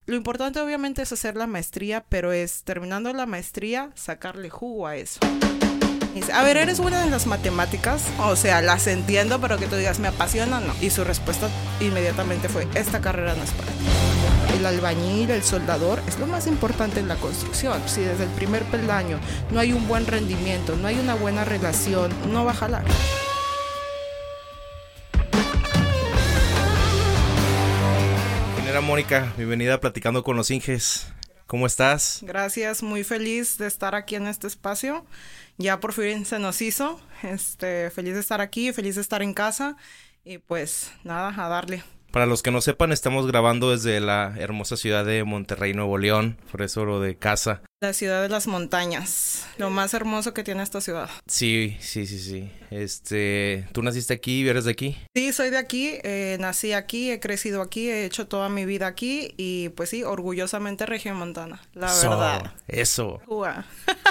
Lo importante obviamente es hacer la maestría, pero es terminando la maestría, sacarle jugo a eso. Dice, a ver, ¿eres buena en las matemáticas? O sea, las entiendo, pero que tú digas, ¿me apasiona? No. Y su respuesta inmediatamente fue, esta carrera no es para ti. El albañil, el soldador, es lo más importante en la construcción. Si desde el primer peldaño no hay un buen rendimiento, no hay una buena relación, no va a jalar. Ingeniera Mónica, bienvenida a Platicando con los Inges. ¿Cómo estás? Gracias, muy feliz de estar aquí en este espacio. Ya por fin se nos hizo. Feliz de estar aquí, feliz de estar en casa. Y pues nada, a darle. Para los que no sepan, estamos grabando desde la hermosa ciudad de Monterrey, Nuevo León. Por eso lo de casa. La ciudad de las montañas. Lo más hermoso que tiene esta ciudad. Sí. ¿Tú naciste aquí? ¿Eres de aquí? Sí, soy de aquí. Nací aquí, he crecido aquí, he hecho toda mi vida aquí. Y pues sí, orgullosamente regiomontana, la verdad. Eso. Ua.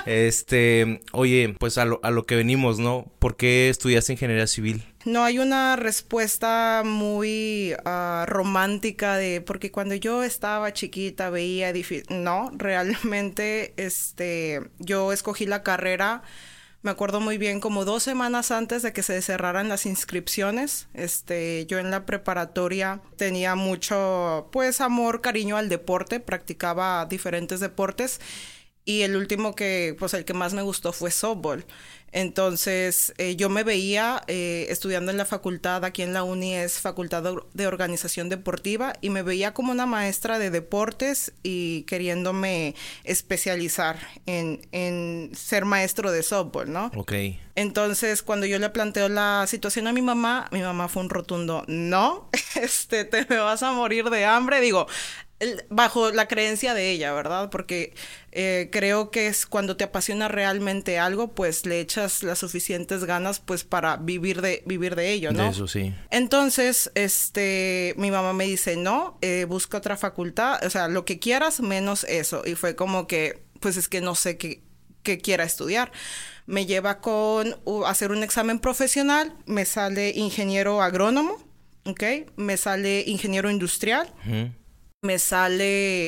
Oye, pues a lo que venimos, ¿no? ¿Por qué estudiaste ingeniería civil? No hay una respuesta muy romántica de porque cuando yo estaba chiquita veía no, realmente yo escogí la carrera, me acuerdo muy bien, como 2 semanas antes de que se cerraran las inscripciones. Yo en la preparatoria tenía mucho, pues, amor, cariño al deporte, practicaba diferentes deportes. Y el último el que más me gustó fue softball. Entonces, yo me veía estudiando en la facultad, aquí en la uni es Facultad de Organización Deportiva, y me veía como una maestra de deportes y queriéndome especializar en ser maestro de softball, ¿no? Ok. Entonces, cuando yo le planteo la situación a mi mamá fue un rotundo, no, te me vas a morir de hambre. Digo, bajo la creencia de ella, ¿verdad? Porque creo que es cuando te apasiona realmente algo, pues le echas las suficientes ganas, pues, para vivir de ello, ¿no? De eso sí. Entonces, mi mamá me dice, no, busca otra facultad, o sea, lo que quieras menos eso. Y fue como que, pues es que no sé qué quiera estudiar. Me lleva con hacer un examen profesional, me sale ingeniero agrónomo, ¿ok? Me sale ingeniero industrial. Uh-huh. Me sale,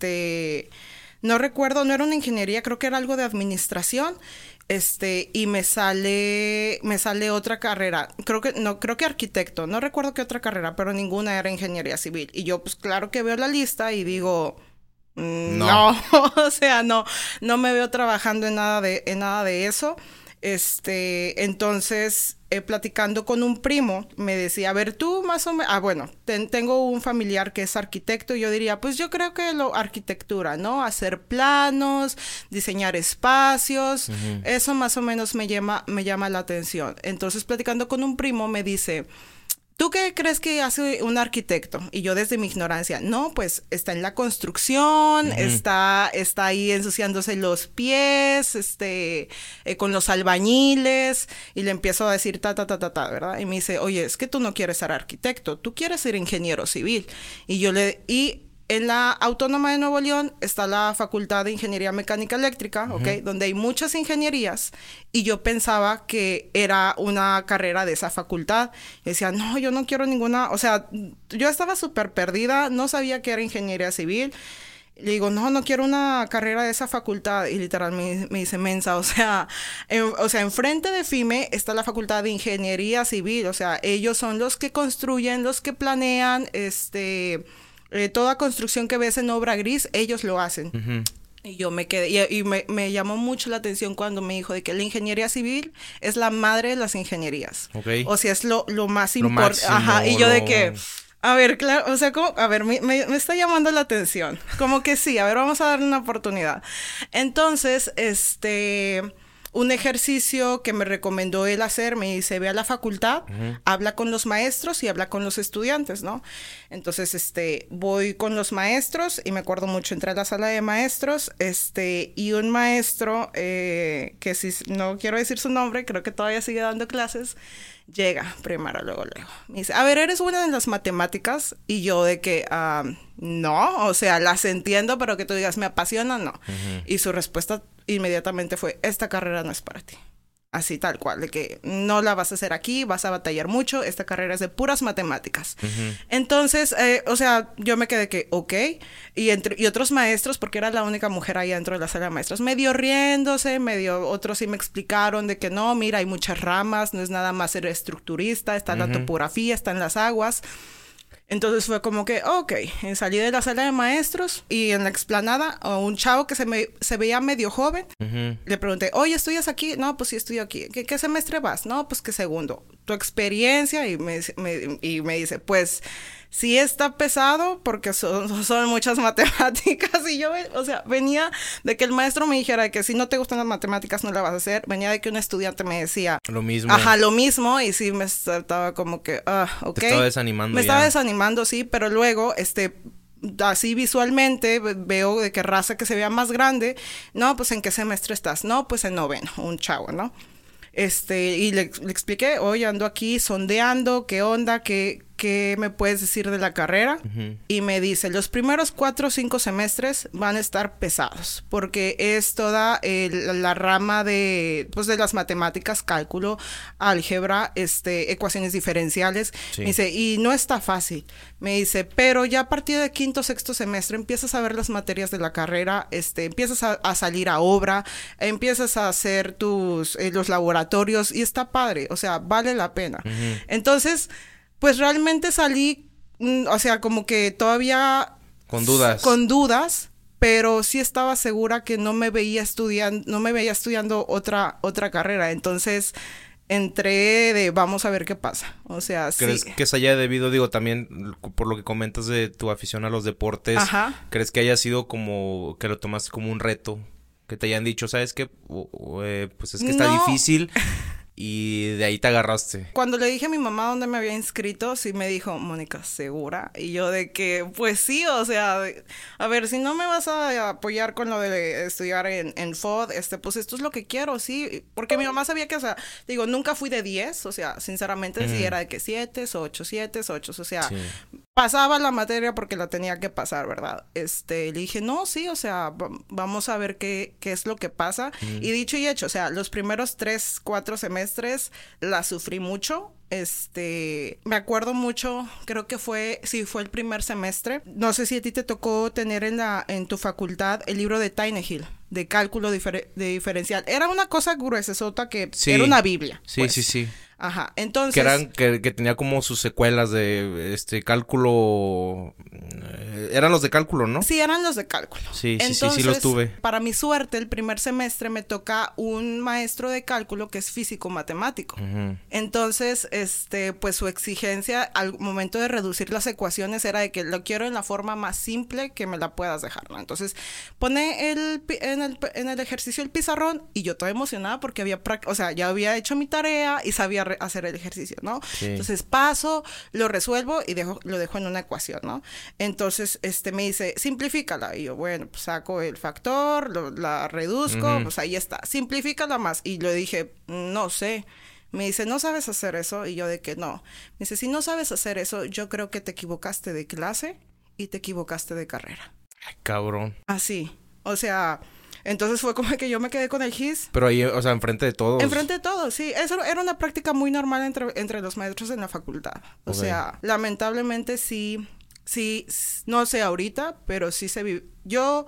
no recuerdo, no era una ingeniería, creo que era algo de administración, y me sale otra carrera, creo que arquitecto, no recuerdo qué otra carrera, pero ninguna era ingeniería civil. Y yo, pues claro que veo la lista y digo, no, o sea, no me veo trabajando en nada de eso. Entonces, platicando con un primo, me decía, a ver, tú más o menos, bueno, tengo un familiar que es arquitecto, y yo diría, pues yo creo que arquitectura, ¿no? Hacer planos, diseñar espacios, uh-huh. Eso más o menos me llama la atención. Entonces, platicando con un primo, me dice, ¿tú qué crees que hace un arquitecto? Y yo desde mi ignorancia, no, pues está en la construcción, uh-huh. está ahí ensuciándose los pies, con los albañiles, y le empiezo a decir ¿verdad? Y me dice, oye, es que tú no quieres ser arquitecto, tú quieres ser ingeniero civil. Y en la Autónoma de Nuevo León está la Facultad de Ingeniería Mecánica Eléctrica, uh-huh. ¿Ok? Donde hay muchas ingenierías, y yo pensaba que era una carrera de esa facultad. Y decía, no, yo no quiero ninguna, o sea, yo estaba súper perdida, no sabía que era ingeniería civil. Le digo, no quiero una carrera de esa facultad. Y literal me dice, mensa, o sea, enfrente de FIME está la Facultad de Ingeniería Civil, o sea, ellos son los que construyen, los que planean, toda construcción que ves en obra gris, ellos lo hacen. Uh-huh. Y yo me quedé, y me llamó mucho la atención cuando me dijo de que la ingeniería civil es la madre de las ingenierías. Okay. O sea, es lo más importante. Ajá, y yo de que, a ver, claro, o sea, como, a ver, me está llamando la atención. Como que sí, a ver, vamos a darle una oportunidad. Entonces, un ejercicio que me recomendó él hacer, me dice, ve a la facultad, uh-huh. Habla con los maestros y habla con los estudiantes, ¿no? Entonces, voy con los maestros, y me acuerdo mucho, entré a la sala de maestros, y un maestro, que si no quiero decir su nombre, creo que todavía sigue dando clases, llega primero, luego. Me dice, a ver, ¿eres buena en las matemáticas? Y yo de que, no, o sea, las entiendo, pero que tú digas, ¿me apasiona? No. Uh-huh. Y su respuesta inmediatamente fue, esta carrera no es para ti. Así tal cual, de que no la vas a hacer aquí, vas a batallar mucho, esta carrera es de puras matemáticas. Entonces, o sea, yo me quedé que, ok, y otros maestros, porque era la única mujer ahí dentro de la sala de maestros, medio riéndose, otros sí me explicaron de que no, mira, hay muchas ramas, no es nada más ser estructurista, está la topografía, están las aguas. Entonces fue como que, ok, salí de la sala de maestros y en la explanada a un chavo que se veía medio joven, le pregunté, oye, ¿estudias aquí? No, pues sí, estudio aquí. ¿Qué semestre vas? No, pues que segundo. ¿Tu experiencia? Y me dice, pues sí está pesado porque son muchas matemáticas. Y yo, o sea, venía de que el maestro me dijera que si no te gustan las matemáticas no la vas a hacer. Venía de que un estudiante me decía lo mismo. Ajá, lo mismo. Y sí me estaba como que, ok. Te estaba desanimando. Me estaba desanimando, sí, pero luego, así visualmente veo de qué raza que se vea más grande. No, pues ¿en qué semestre estás? No, pues en noveno, un chavo, ¿no? Y le expliqué, oye, ando aquí sondeando, ¿qué onda? ¿Qué me puedes decir de la carrera? Y me dice, los primeros 4 o 5 semestres van a estar pesados, porque es toda la rama de las matemáticas, cálculo, álgebra, ecuaciones diferenciales. Sí. Me dice, y no está fácil. Me dice, pero ya a partir de 5º o 6º semestre empiezas a ver las materias de la carrera, empiezas a salir a obra, empiezas a hacer los laboratorios y está padre, o sea, vale la pena. Entonces, pues realmente salí, o sea, como que todavía... Con dudas. Con dudas, pero sí estaba segura que no me veía estudiando otra carrera. Entonces, entré de vamos a ver qué pasa. O sea, ¿crees sí. que se haya debido, digo, también por lo que comentas de tu afición a los deportes, ¿crees que haya sido como que lo tomaste como un reto? Que te hayan dicho, ¿sabes qué? Pues es que está difícil... Y de ahí te agarraste. Cuando le dije a mi mamá dónde me había inscrito, sí me dijo, Mónica, ¿segura? Y yo de que, pues sí, o sea, a ver, si no me vas a apoyar con lo de estudiar en FOD, pues esto es lo que quiero, sí. Porque mi mamá sabía que, o sea, digo, nunca fui de 10, o sea, sinceramente, sí era de que 7, 8, 7, 8, o sea... Sí. Pasaba la materia porque la tenía que pasar, ¿verdad? Le dije, no, sí, o sea, vamos a ver qué es lo que pasa. Y dicho y hecho, o sea, los primeros 3, 4 semestres la sufrí mucho. Me acuerdo mucho, creo que fue el primer semestre. No sé si a ti te tocó tener en tu facultad el libro de Tannehill, de cálculo diferencial. Era una cosa gruesesota que era una biblia. Sí, pues. Sí. Ajá, entonces... Que tenía como sus secuelas de cálculo... Eran los de cálculo, ¿no? Sí, eran los de cálculo. Sí, entonces, sí los tuve. Para mi suerte, el primer semestre me toca un maestro de cálculo que es físico-matemático. Entonces, pues su exigencia al momento de reducir las ecuaciones era de que lo quiero en la forma más simple que me la puedas dejar, ¿no? Entonces, pone en el ejercicio el pizarrón y yo toda emocionada porque ya había hecho mi tarea y sabía hacer el ejercicio, ¿no? Sí. Entonces paso, lo resuelvo y lo dejo en una ecuación, ¿no? Entonces, me dice, simplifícala. Y yo, bueno, pues saco el factor, la reduzco, pues ahí está. Simplifícala más. Y le dije, no sé. Me dice, ¿no sabes hacer eso? Y yo de que no. Me dice, si no sabes hacer eso, yo creo que te equivocaste de clase y te equivocaste de carrera. Ay, cabrón. Así. O sea... Entonces fue como que yo me quedé con el GIS. Pero ahí, o sea, enfrente de todos. Enfrente de todos, sí. Eso era una práctica muy normal entre los maestros en la facultad. O sea, lamentablemente sí, no sé ahorita, pero sí yo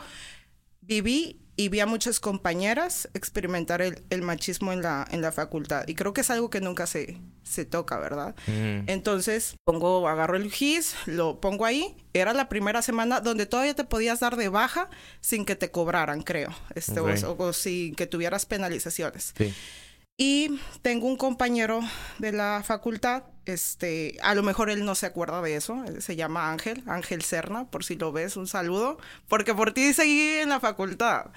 viví y vi a muchas compañeras experimentar el machismo en la facultad. Y creo que es algo que nunca se toca, ¿verdad? Entonces, agarro el GIS, lo pongo ahí. Era la primera semana donde todavía te podías dar de baja sin que te cobraran, creo. O sin que tuvieras penalizaciones. Sí. Y tengo un compañero de la facultad, a lo mejor él no se acuerda de eso, se llama Ángel Serna, por si lo ves, un saludo, porque por ti seguí en la facultad.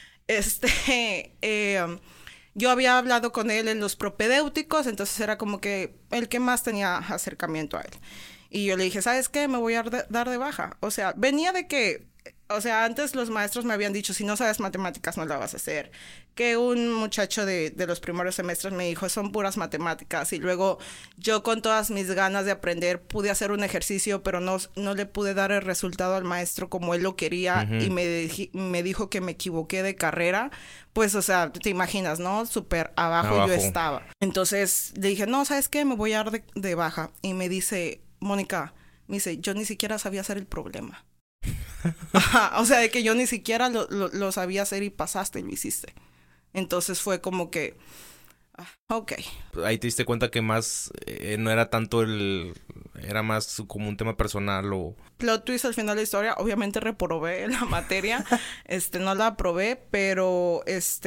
Yo había hablado con él en los propedéuticos, entonces era como que el que más tenía acercamiento a él. Y yo le dije, ¿sabes qué? Me voy a dar de baja. O sea, venía de que o sea, antes los maestros me habían dicho, si no sabes matemáticas no la vas a hacer. Que un muchacho de los primeros semestres me dijo, son puras matemáticas. Y luego yo con todas mis ganas de aprender pude hacer un ejercicio, pero no le pude dar el resultado al maestro como él lo quería. Y me dijo que me equivoqué de carrera. Pues, o sea, te imaginas, ¿no? Súper abajo yo estaba. Entonces le dije, no, ¿sabes qué? Me voy a dar de baja. Y me dice, Mónica, me dice, yo ni siquiera sabía hacer el problema. Ajá, o sea, de que yo ni siquiera lo sabía hacer y pasaste y lo hiciste. Entonces fue como que, ok. Ahí te diste cuenta que más, no era tanto era más como un tema personal o... Plot twist al final de la historia, obviamente reprobé la materia, no la aprobé, pero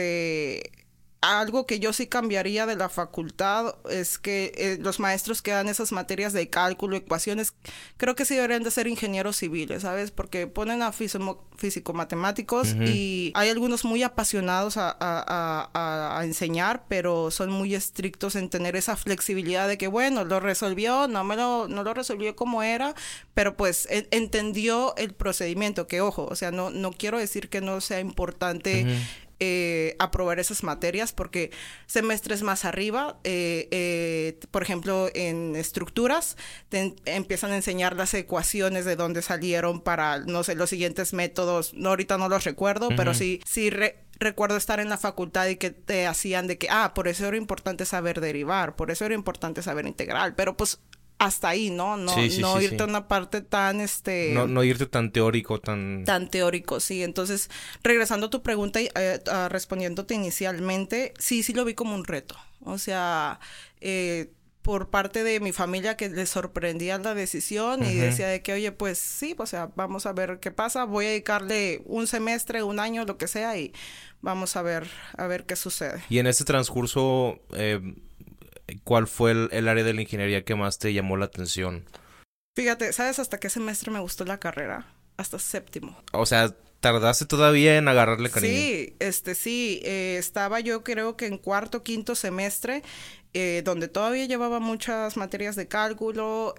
algo que yo sí cambiaría de la facultad es que los maestros que dan esas materias de cálculo, ecuaciones, creo que sí deberían de ser ingenieros civiles, ¿sabes? Porque ponen a físico-matemáticos y hay algunos muy apasionados a enseñar, pero son muy estrictos en tener esa flexibilidad de que, bueno, lo resolvió, no lo resolvió como era, pero pues entendió el procedimiento, que ojo, o sea, no quiero decir que no sea importante aprobar esas materias porque semestres más arriba, por ejemplo, en estructuras, empiezan a enseñar las ecuaciones de dónde salieron para, no sé, los siguientes métodos. No, ahorita no los recuerdo, pero sí recuerdo estar en la facultad y que te hacían de que, por eso era importante saber derivar, por eso era importante saber integral, pero pues hasta ahí, ¿no? No irte a una parte tan, No irte tan teórico, tan teórico, sí. Entonces, regresando a tu pregunta y respondiéndote inicialmente, sí lo vi como un reto. O sea, por parte de mi familia que les sorprendía la decisión y decía de que, oye, pues sí, o sea, vamos a ver qué pasa. Voy a dedicarle un semestre, un año, lo que sea y vamos a ver qué sucede. Y en ese transcurso... ¿cuál fue el área de la ingeniería que más te llamó la atención? Fíjate, ¿sabes hasta qué semestre me gustó la carrera? Hasta séptimo. O sea, ¿tardaste todavía en agarrarle cariño? Sí, estaba yo creo que en cuarto, quinto semestre, donde todavía llevaba muchas materias de cálculo,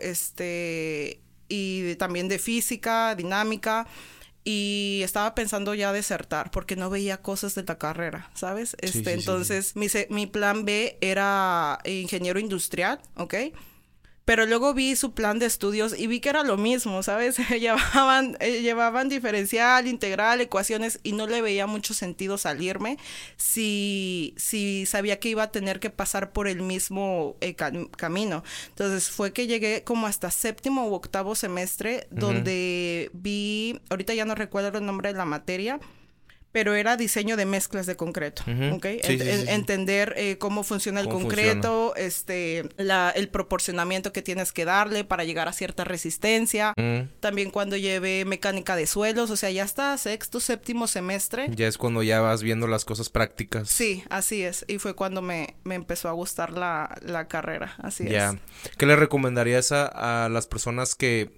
y también de física, dinámica. Y estaba pensando ya desertar porque no veía cosas de la carrera, ¿sabes? Entonces, mi plan B era ingeniero industrial, ¿ok? Pero luego vi su plan de estudios y vi que era lo mismo, ¿sabes? Llevaban diferencial, integral, ecuaciones y no le veía mucho sentido salirme si sabía que iba a tener que pasar por el mismo camino. Entonces fue que llegué como hasta séptimo u octavo semestre donde vi, ahorita ya no recuerdo el nombre de la materia, pero era diseño de mezclas de concreto, ¿ok? Entender cómo funciona el concreto, el proporcionamiento que tienes que darle para llegar a cierta resistencia. También cuando llevé mecánica de suelos, o sea, ya hasta sexto, séptimo semestre. Ya es cuando ya vas viendo las cosas prácticas. Sí, así es. Y fue cuando me empezó a gustar la carrera, así es. ¿Qué le recomendarías a las personas que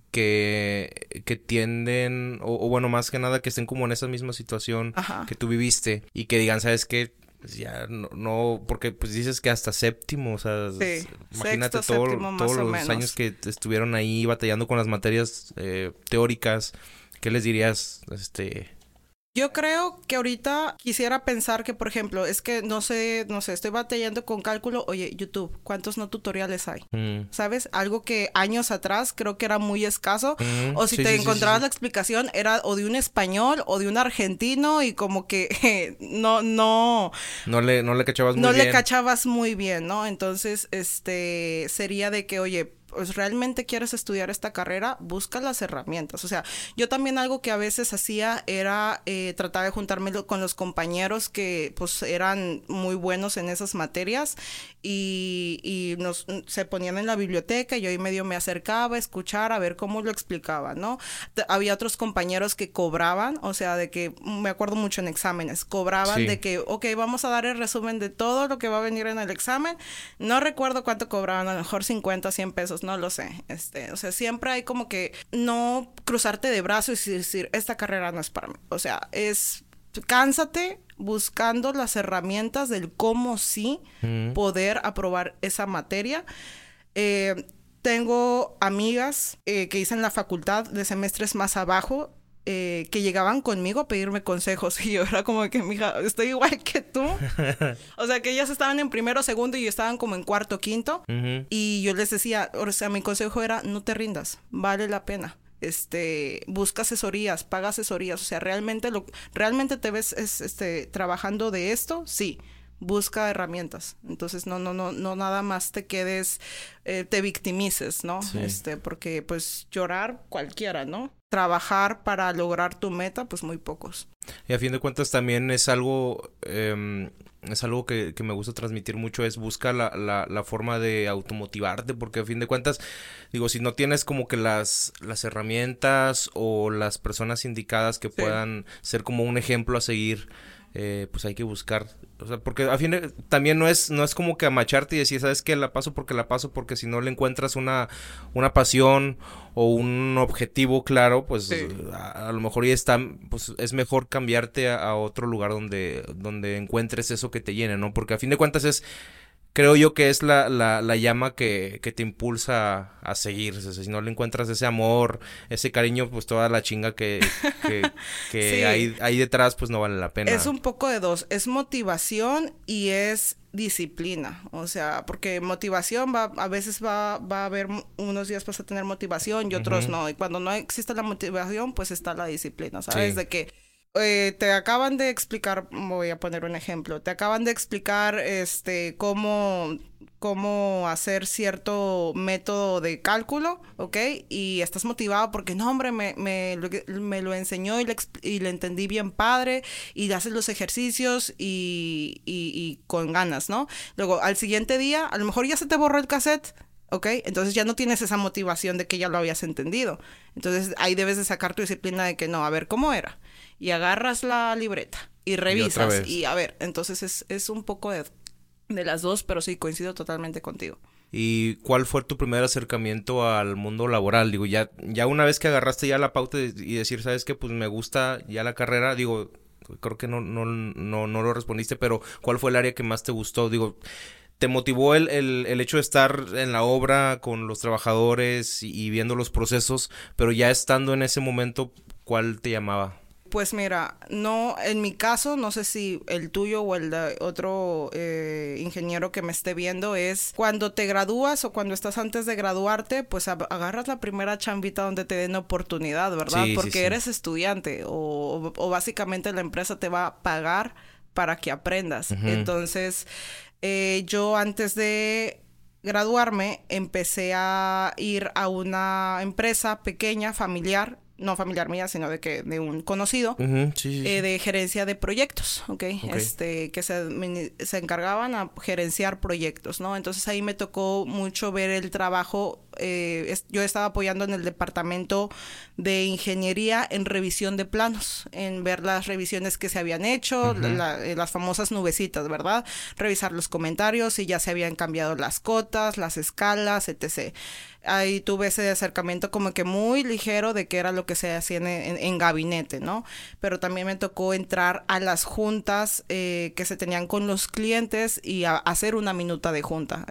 tienden, o bueno, más que nada que estén como en esa misma situación que tú viviste y que digan, ¿sabes qué? Pues ya no, porque pues dices que hasta séptimo, o sea, imagínate todos los años que estuvieron ahí batallando con las materias teóricas. ¿Qué les dirías, Yo creo que ahorita quisiera pensar que, por ejemplo, es que no sé, estoy batallando con cálculo. Oye, YouTube, ¿cuántos no tutoriales hay? ¿Sabes? Algo que años atrás creo que era muy escaso. O si te encontrabas la explicación, era o de un español o de un argentino y como que no le cachabas muy bien. No le cachabas muy bien, ¿no? Entonces, sería de que, oye, pues realmente quieres estudiar esta carrera, busca las herramientas. O sea, yo también algo que a veces hacía era tratar de juntarme con los compañeros que pues eran muy buenos en esas materias y se ponían en la biblioteca y yo ahí medio me acercaba a escuchar, a ver cómo lo explicaba, ¿no? Había otros compañeros que cobraban, o sea, de que, me acuerdo mucho en exámenes, cobraban de que, ok, vamos a dar el resumen de todo lo que va a venir en el examen. No recuerdo cuánto cobraban, a lo mejor 50, 100 pesos, no lo sé. O sea, siempre hay como que no cruzarte de brazos y decir, esta carrera no es para mí. O sea, cánsate buscando las herramientas del cómo sí poder aprobar esa materia. Tengo amigas que hice en la facultad de semestres más abajo que llegaban conmigo a pedirme consejos y yo era como que, mija, estoy igual que tú. O sea, que ellas estaban en primero, segundo y yo estaban como en cuarto, quinto. Y yo les decía, o sea, mi consejo era, no te rindas, vale la pena. Busca asesorías, paga asesorías. O sea, realmente te ves trabajando de esto, sí. Busca herramientas. Entonces, no nada más te quedes, te victimices, ¿no? Sí. Porque, pues, llorar cualquiera, ¿no? Trabajar para lograr tu meta, pues, muy pocos. Y a fin de cuentas también es algo que me gusta transmitir mucho, es busca la forma de automotivarte, porque a fin de cuentas, digo, si no tienes como que las herramientas o las personas indicadas que puedan ser como un ejemplo a seguir, pues hay que buscar, o sea, porque a fin de, también no es como que amacharte y decir, ¿sabes qué? La paso, porque si no le encuentras una pasión o un objetivo claro, pues a lo mejor ya está, pues es mejor cambiarte a otro lugar donde encuentres eso que te llene, ¿no? Porque a fin de cuentas creo yo que es la llama que te impulsa a seguir. O sea, si no le encuentras ese amor, ese cariño, pues toda la chinga que sí. hay detrás, pues no vale la pena. Es un poco de dos. Es motivación y es disciplina. O sea, porque motivación a veces va a haber unos días vas a tener motivación y otros no. Y cuando no existe la motivación, pues está la disciplina, ¿sabes? Sí. De que te acaban de explicar, voy a poner un ejemplo, te acaban de explicar cómo hacer cierto método de cálculo, ¿ok? Y estás motivado porque, no, hombre, me lo enseñó y le entendí bien padre, y haces los ejercicios y con ganas, ¿no? Luego, al siguiente día, a lo mejor ya se te borró el cassette, ¿ok? Entonces ya no tienes esa motivación de que ya lo habías entendido. Entonces ahí debes de sacar tu disciplina de que no, a ver, ¿cómo era? Y agarras la libreta y revisas y a ver, entonces es un poco de las dos, pero sí, coincido totalmente contigo. ¿Y cuál fue tu primer acercamiento al mundo laboral? Digo, ya una vez que agarraste ya la pauta y decir, ¿sabes qué? Pues me gusta ya la carrera, digo, creo que no lo respondiste, pero ¿cuál fue el área que más te gustó? Digo, ¿te motivó el hecho de estar en la obra con los trabajadores y viendo los procesos, pero ya estando en ese momento, ¿cuál te llamaba? Pues mira, no, en mi caso, no sé si el tuyo o el de otro ingeniero que me esté viendo, es cuando te gradúas o cuando estás antes de graduarte, pues agarras la primera chambita donde te den oportunidad, ¿verdad? Sí, porque eres estudiante o básicamente la empresa te va a pagar para que aprendas. Entonces, yo antes de graduarme empecé a ir a una empresa pequeña, familiar, no familiar mía, sino de un conocido, de gerencia de proyectos, ¿okay? Que se encargaban a gerenciar proyectos, ¿no? Entonces ahí me tocó mucho ver el trabajo. Yo estaba apoyando en el departamento de ingeniería en revisión de planos, en ver las revisiones que se habían hecho, las famosas nubecitas, ¿verdad? Revisar los comentarios, si ya se habían cambiado las cotas, las escalas, etc. Ahí tuve ese acercamiento como que muy ligero de qué era lo que se hacía en gabinete, ¿no? Pero también me tocó entrar a las juntas que se tenían con los clientes y hacer una minuta de junta.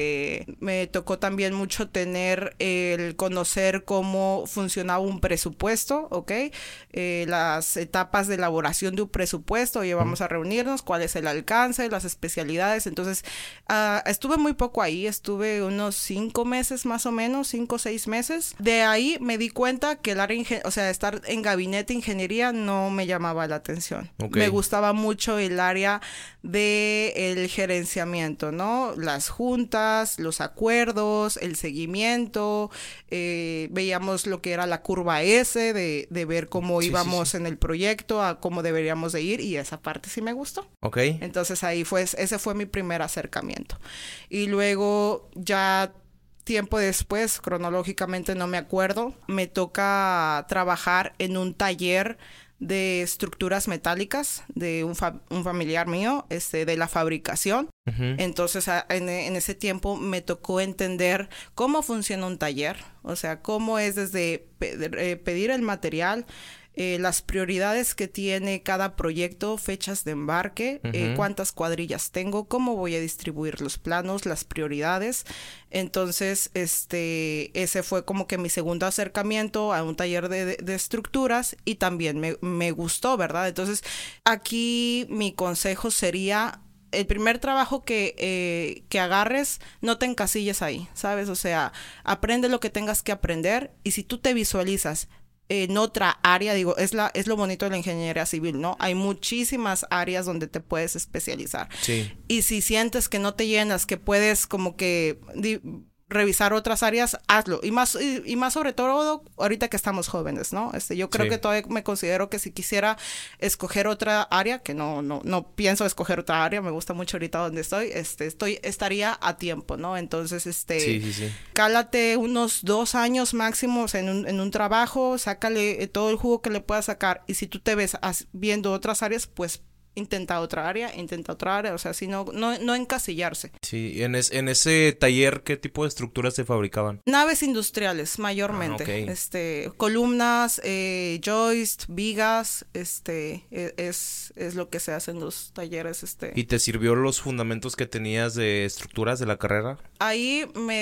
Me tocó también mucho tener el conocer cómo funcionaba un presupuesto, ¿ok? Las etapas de elaboración de un presupuesto, oye, vamos a reunirnos, cuál es el alcance, las especialidades. Entonces, estuve muy poco ahí, estuve unos 5 meses más o menos, 5 o 6 meses. De ahí me di cuenta que el área, estar en gabinete de ingeniería no me llamaba la atención. Me gustaba mucho el área del gerenciamiento, ¿no? Las juntas, los acuerdos, el seguimiento, veíamos lo que era la curva S de ver cómo íbamos en el proyecto, a cómo deberíamos de ir, y esa parte sí me gustó. Entonces ese fue mi primer acercamiento. Y luego ya tiempo después, cronológicamente no me acuerdo, me toca trabajar en un taller de estructuras metálicas de un familiar mío, de la fabricación. Entonces, en ese tiempo me tocó entender cómo funciona un taller, o sea, cómo es desde pedir el material, las prioridades que tiene cada proyecto, fechas de embarque, cuántas cuadrillas tengo, cómo voy a distribuir los planos, las prioridades. Entonces, ese fue como que mi segundo acercamiento a un taller de estructuras y también me gustó, ¿verdad? Entonces, aquí mi consejo sería: el primer trabajo que agarres, no te encasilles ahí, ¿sabes? O sea, aprende lo que tengas que aprender, y si tú te visualizas en otra área, digo, es lo bonito de la ingeniería civil, ¿no? Hay muchísimas áreas donde te puedes especializar. Sí. Y si sientes que no te llenas, que puedes como que revisar otras áreas, hazlo. Y más sobre todo ahorita que estamos jóvenes, ¿no? Yo creo que todavía me considero que si quisiera escoger otra área, que no pienso escoger otra área, me gusta mucho ahorita donde estoy, estaría a tiempo, ¿no? Entonces, sí. Cálate unos 2 años máximos en un trabajo, sácale todo el jugo que le puedas sacar, y si tú te ves viendo otras áreas, pues intenta otra área, o sea, si no encasillarse. Sí, en ese taller, ¿qué tipo de estructuras se fabricaban? Naves industriales, mayormente. Okay. Columnas, joist, vigas, es lo que se hace en los talleres, ¿Y te sirvió los fundamentos que tenías de estructuras de la carrera? Ahí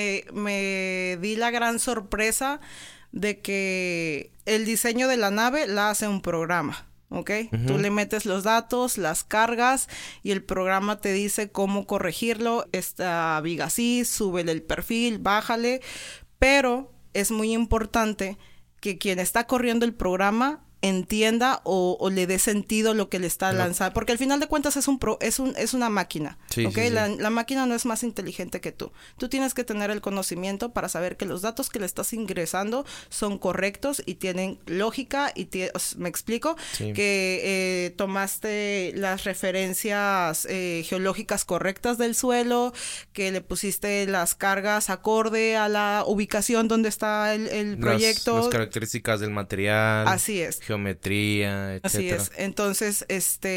me di la gran sorpresa de que el diseño de la nave la hace un programa. ¿Ok? Tú le metes los datos, las cargas, y el programa te dice cómo corregirlo. Esta viga así, súbele el perfil, bájale. Pero es muy importante que quien está corriendo el programa entienda o le dé sentido lo que le está lanzando, porque al final de cuentas es una máquina, sí, ¿okay? Sí. La máquina no es más inteligente que tú. Tú tienes que tener el conocimiento para saber que los datos que le estás ingresando son correctos y tienen lógica ¿me explico? Sí. Que tomaste las referencias geológicas correctas del suelo, que le pusiste las cargas acorde a la ubicación donde está el proyecto. Las características del material. Así es. Geometría, etcétera. Así es. Entonces,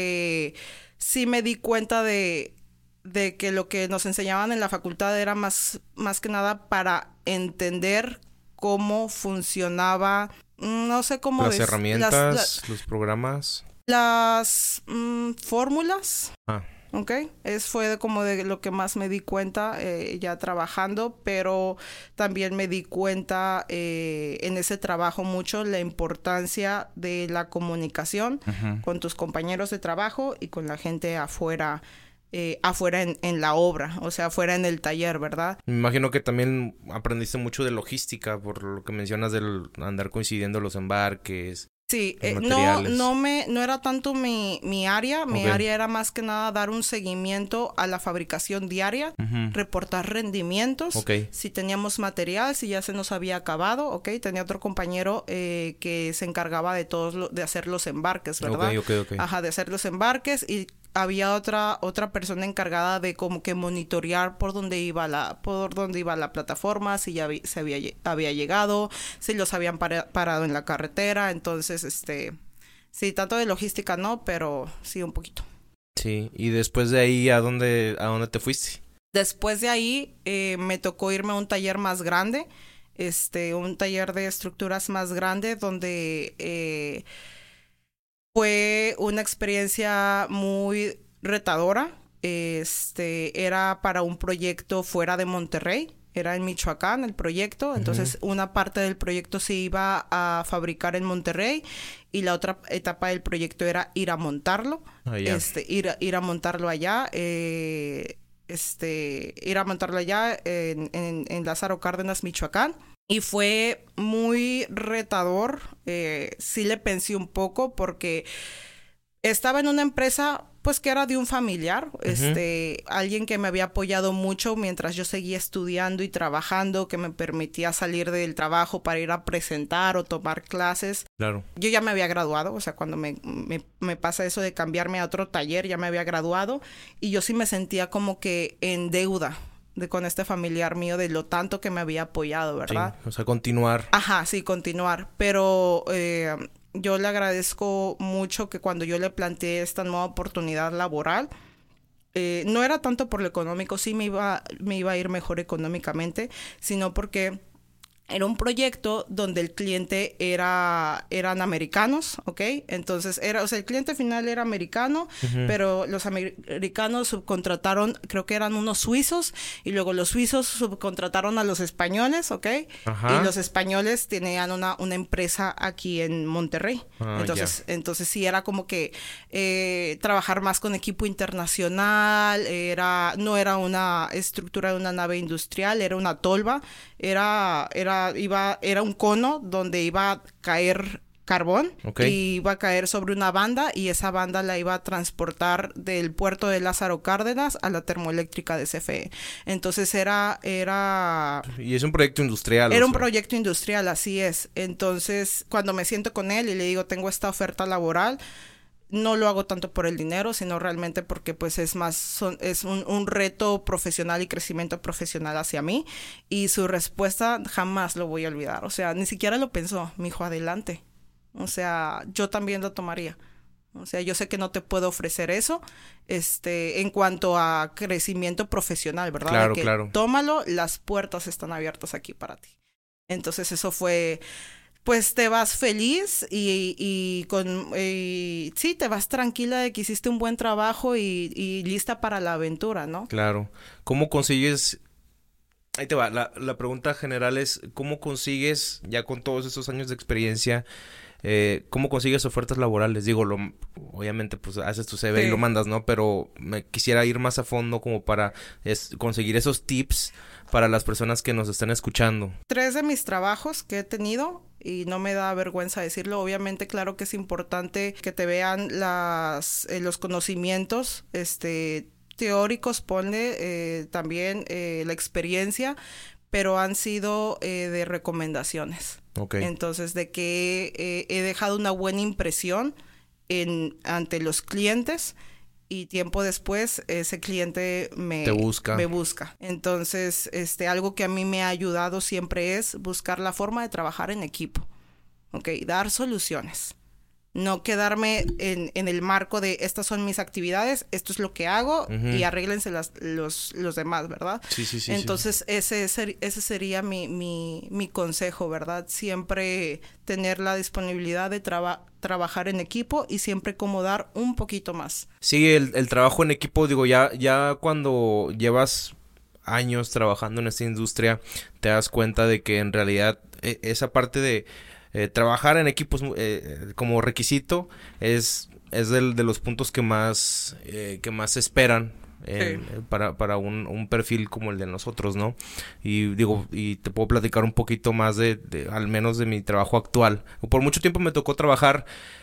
sí me di cuenta de que lo que nos enseñaban en la facultad era más que nada para entender cómo funcionaba, no sé cómo las herramientas, los programas, las fórmulas. Ok, fue como de lo que más me di cuenta ya trabajando, pero también me di cuenta en ese trabajo mucho la importancia de la comunicación con tus compañeros de trabajo y con la gente afuera en la obra, o sea, afuera en el taller, ¿verdad? Me imagino que también aprendiste mucho de logística, por lo que mencionas del andar coincidiendo los embarques. Sí, no era tanto mi área. Mi área era más que nada dar un seguimiento a la fabricación diaria, reportar rendimientos, si teníamos material, si ya se nos había acabado, tenía otro compañero que se encargaba de hacer los embarques, ¿verdad? Ajá, de hacer los embarques, y había otra persona encargada de como que monitorear por dónde iba la plataforma, si ya se había llegado, si los habían parado en la carretera. Entonces, sí, tanto de logística no, pero sí un poquito. Sí, y después de ahí, ¿a dónde te fuiste? Después de ahí, me tocó irme a un taller más grande, un taller de estructuras más grande, donde fue una experiencia muy retadora. Era para un proyecto fuera de Monterrey, era en Michoacán el proyecto. Entonces una parte del proyecto se iba a fabricar en Monterrey y la otra etapa del proyecto era ir a montarlo. Ir a montarlo allá. Ir a montarlo allá en Lázaro Cárdenas, Michoacán. Y fue muy retador. Sí le pensé un poco porque estaba en una empresa pues que era de un familiar, alguien que me había apoyado mucho mientras yo seguía estudiando y trabajando, que me permitía salir del trabajo para ir a presentar o tomar clases. Claro. Yo ya me había graduado, o sea, cuando me pasa eso de cambiarme a otro taller, ya me había graduado, y yo sí me sentía como que en deuda con este familiar mío de lo tanto que me había apoyado, ¿verdad? Sí, o sea, continuar. Ajá, sí, continuar, pero yo le agradezco mucho que cuando yo le planteé esta nueva oportunidad laboral, no era tanto por lo económico, sí me iba a ir mejor económicamente, sino porque Era un proyecto donde el cliente eran americanos, ¿ok? Entonces, el cliente final era americano, pero los americanos subcontrataron, creo que eran unos suizos, y luego los suizos subcontrataron a los españoles, ¿ok? Y los españoles tenían una empresa aquí en Monterrey. Entonces sí, era como que trabajar más con equipo internacional, no era una estructura de una nave industrial, era una tolva, era un cono donde iba a caer carbón, y iba a caer sobre una banda, y esa banda la iba a transportar del puerto de Lázaro Cárdenas a la termoeléctrica de CFE. Entonces era... Y es un proyecto industrial. Era un proyecto industrial, así es. Entonces, cuando me siento con él y le digo, tengo esta oferta laboral, no lo hago tanto por el dinero, sino realmente porque pues es un reto profesional y crecimiento profesional hacia mí, y su respuesta jamás lo voy a olvidar. O sea, ni siquiera lo pensó, me dijo, adelante. O sea, yo también lo tomaría. O sea, yo sé que no te puedo ofrecer eso, en cuanto a crecimiento profesional, ¿verdad? Claro. Tómalo, las puertas están abiertas aquí para ti. Entonces eso fue... Pues te vas feliz y sí, te vas tranquila de que hiciste un buen trabajo y lista para la aventura, ¿no? Claro. ¿Cómo consigues? Ahí te va. La pregunta general es, ¿cómo consigues, ya con todos esos años de experiencia, cómo consigues ofertas laborales? Digo, obviamente, pues haces tu CV y lo mandas, ¿no? Pero me quisiera ir más a fondo como para conseguir esos tips para las personas que nos están escuchando. 3 de mis trabajos que he tenido, y no me da vergüenza decirlo, obviamente, claro que es importante que te vean los conocimientos, teóricos, ponle, también la experiencia, pero han sido de recomendaciones. Entonces, de que he dejado una buena impresión ante los clientes, y tiempo después ese cliente me busca. Entonces, algo que a mí me ha ayudado siempre es buscar la forma de trabajar en equipo, dar soluciones. No quedarme en el marco de estas son mis actividades, esto es lo que hago, y arréglense los demás, ¿verdad? Sí. Entonces, ese sería mi consejo, ¿verdad? Siempre tener la disponibilidad de trabajar en equipo, y siempre como dar un poquito más. Sí, el trabajo en equipo, digo, ya cuando llevas años trabajando en esta industria, te das cuenta de que en realidad esa parte de trabajar en equipos como requisito es de los puntos que más se esperan para un perfil como el de nosotros, ¿no? Y digo, y te puedo platicar un poquito más de al menos de mi trabajo actual. Por mucho tiempo me tocó trabajar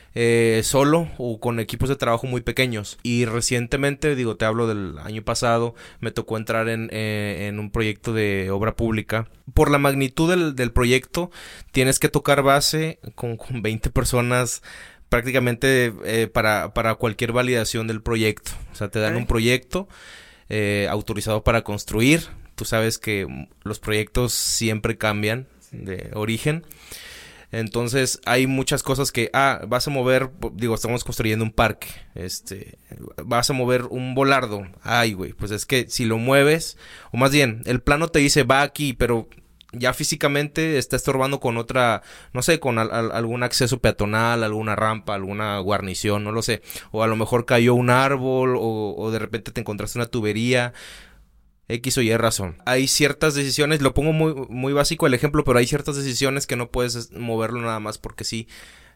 solo o con equipos de trabajo muy pequeños, y recientemente, digo, te hablo del año pasado, me tocó entrar en un proyecto de obra pública. Por la magnitud del proyecto, tienes que tocar base con 20 personas prácticamente para cualquier validación del proyecto. O sea, te dan un proyecto autorizado para construir. Tú sabes que los proyectos siempre cambian de origen. Entonces hay muchas cosas que, vas a mover, digo, estamos construyendo un parque, vas a mover un volardo, güey, pues es que si lo mueves, o más bien, el plano te dice va aquí, pero ya físicamente está estorbando con otra, no sé, con algún acceso peatonal, alguna rampa, alguna guarnición, no lo sé, o a lo mejor cayó un árbol, o de repente te encontraste una tubería, X o Y razón. Hay ciertas decisiones, lo pongo muy, muy básico el ejemplo, pero hay ciertas decisiones que no puedes moverlo nada más porque sí,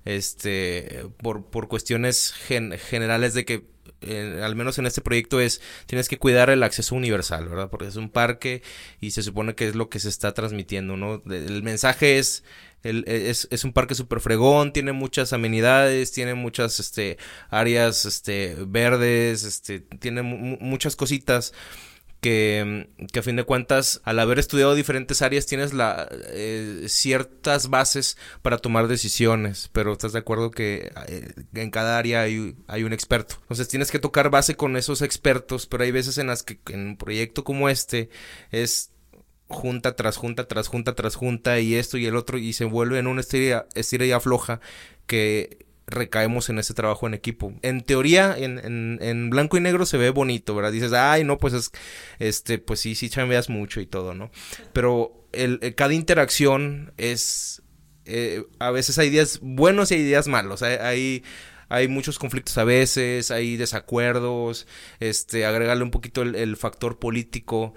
por cuestiones generales de que, al menos en este proyecto tienes que cuidar el acceso universal, ¿verdad? Porque es un parque y se supone que es lo que se está transmitiendo, ¿no? El mensaje es un parque súper fregón, tiene muchas amenidades, tiene muchas, áreas, verdes, tiene muchas cositas que a fin de cuentas, al haber estudiado diferentes áreas, tienes ciertas bases para tomar decisiones, pero estás de acuerdo que en cada área hay un experto. Entonces tienes que tocar base con esos expertos, pero hay veces en las que en un proyecto como es junta tras junta tras junta tras junta, y esto y el otro, y se vuelve en una estira y afloja que recaemos en ese trabajo en equipo. En teoría, en blanco y negro se ve bonito, ¿verdad? Dices, no, pues pues sí chambeas mucho y todo, ¿no? Pero cada interacción es... a veces hay días buenos y hay días malos. Hay muchos conflictos a veces, hay desacuerdos, agregarle un poquito el factor político.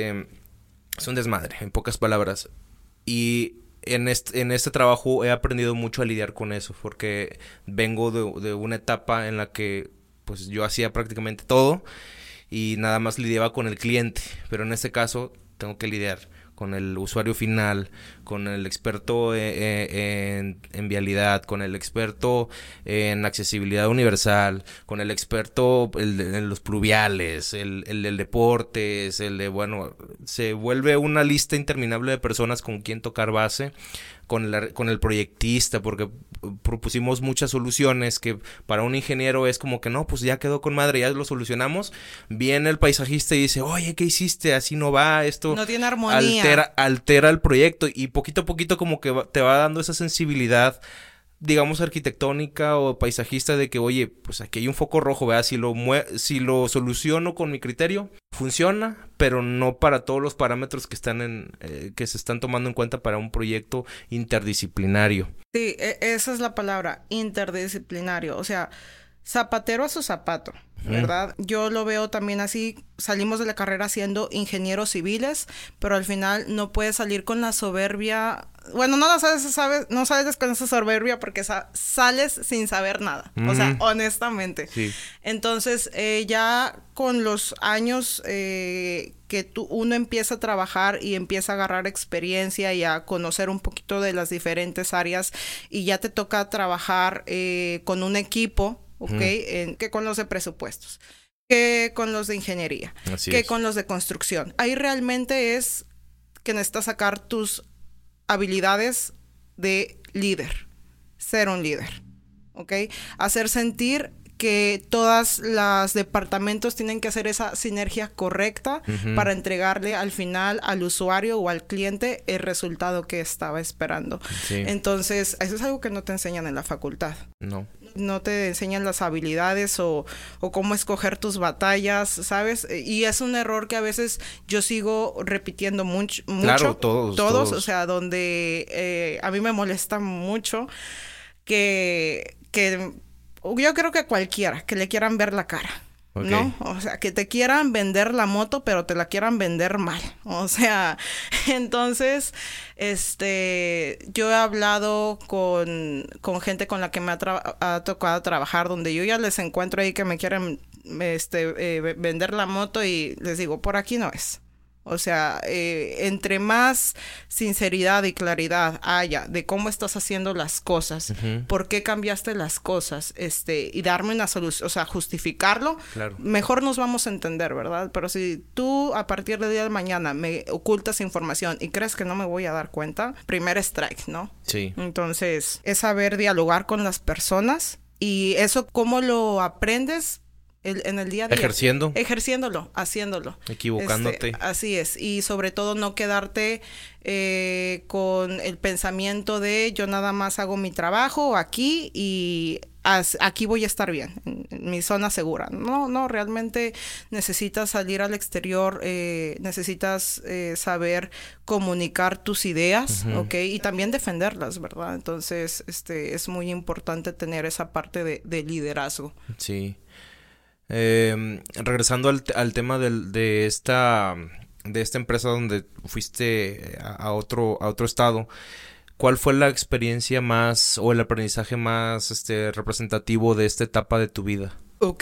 Es un desmadre, en pocas palabras. Y en este trabajo he aprendido mucho a lidiar con eso, porque vengo de una etapa en la que pues yo hacía prácticamente todo y nada más lidiaba con el cliente, pero en este caso tengo que lidiar con el usuario final, con el experto en vialidad, con el experto en accesibilidad universal, con el experto en los pluviales, el de deportes, se vuelve una lista interminable de personas con quien tocar base, con el proyectista, porque propusimos muchas soluciones que para un ingeniero es como que no, pues ya quedó con madre, ya lo solucionamos. Viene el paisajista y dice, oye, ¿qué hiciste? Así no va, esto no tiene armonía. Altera el proyecto, y poquito a poquito como que te va dando esa sensibilidad, digamos, arquitectónica o paisajista, de que, oye, pues aquí hay un foco rojo, ¿verdad? Si lo soluciono con mi criterio, funciona, pero no para todos los parámetros que que se están tomando en cuenta para un proyecto interdisciplinario. Sí, esa es la palabra, interdisciplinario. O sea, zapatero a su zapato, ¿verdad? Yo lo veo también así. Salimos de la carrera siendo ingenieros civiles, pero al final no puedes salir con la soberbia. Bueno, no sales con esa soberbia porque sales sin saber nada. O sea, honestamente. Sí. Entonces, ya con los años que uno empieza a trabajar y empieza a agarrar experiencia y a conocer un poquito de las diferentes áreas, y ya te toca trabajar con un equipo, ¿ok? Que con los de presupuestos, que con los de ingeniería, con los de construcción. Ahí realmente es que necesitas sacar tus habilidades de líder, ser un líder, ¿ok? Hacer sentir que todos los departamentos tienen que hacer esa sinergia correcta para entregarle al final al usuario o al cliente el resultado que estaba esperando. Sí. Entonces, eso es algo que no te enseñan en la facultad. No te enseñan las habilidades o cómo escoger tus batallas, ¿sabes? Y es un error que a veces yo sigo repitiendo mucho. Claro, todos. O sea, donde a mí me molesta mucho que yo creo que cualquiera que le quieran ver la cara. Okay. ¿No? O sea, que te quieran vender la moto, pero te la quieran vender mal. O sea, entonces, yo he hablado con gente con la que me ha tocado trabajar, donde yo ya les encuentro ahí que me quieren vender la moto, y les digo, por aquí no es. O sea, entre más sinceridad y claridad haya de cómo estás haciendo las cosas, por qué cambiaste las cosas, y darme una solución, o sea, justificarlo, claro, mejor nos vamos a entender, ¿verdad? Pero si tú a partir del día de mañana me ocultas información y crees que no me voy a dar cuenta, primer strike, ¿no? Sí. Entonces, es saber dialogar con las personas, y eso, ¿cómo lo aprendes? En el día a día. Ejerciéndolo, haciéndolo. Equivocándote. Así es. Y sobre todo no quedarte con el pensamiento de yo nada más hago mi trabajo aquí y aquí voy a estar bien, en mi zona segura. No, realmente necesitas salir al exterior, necesitas saber comunicar tus ideas, ¿ok? Y también defenderlas, ¿verdad? Entonces, es muy importante tener esa parte de liderazgo. Sí. Regresando al tema de esta empresa donde fuiste a otro estado, ¿cuál fue la experiencia más o el aprendizaje más representativo de esta etapa de tu vida? Ok,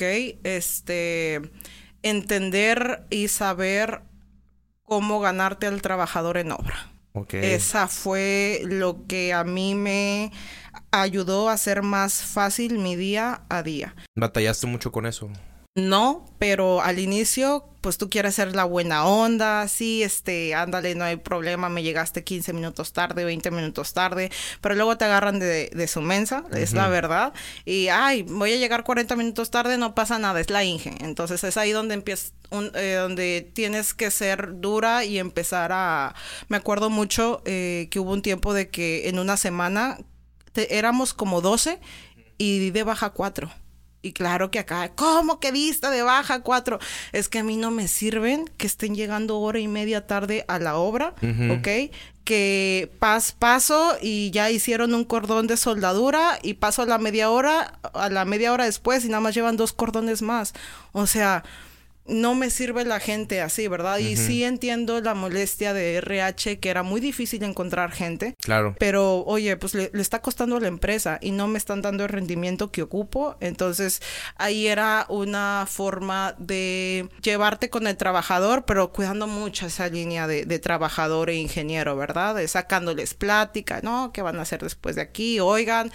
entender y saber cómo ganarte al trabajador en obra. Okay. Esa fue lo que a mí me ayudó a hacer más fácil mi día a día. ¿Batallaste mucho con eso? No, pero al inicio, pues tú quieres ser la buena onda, sí, ándale, no hay problema, me llegaste 15 minutos tarde, 20 minutos tarde, pero luego te agarran de su mensa, es la verdad, y, voy a llegar 40 minutos tarde, no pasa nada, es la Inge. Entonces es ahí donde empiezas, donde tienes que ser dura y empezar me acuerdo mucho que hubo un tiempo de que en una semana éramos como 12 y di de baja 4. Y claro que acá, ¿cómo que diste de baja 4? Es que a mí no me sirven que estén llegando hora y media tarde a la obra, ¿ok? Que paso y ya hicieron un cordón de soldadura y paso a la media hora después y nada más llevan 2 cordones más. O sea, no me sirve la gente así, ¿verdad? Y sí entiendo la molestia de RH, que era muy difícil encontrar gente. Claro. Pero, oye, pues le está costando a la empresa y no me están dando el rendimiento que ocupo. Entonces, ahí era una forma de llevarte con el trabajador, pero cuidando mucho esa línea de trabajador e ingeniero, ¿verdad? De sacándoles plática, ¿no? ¿Qué van a hacer después de aquí? Oigan,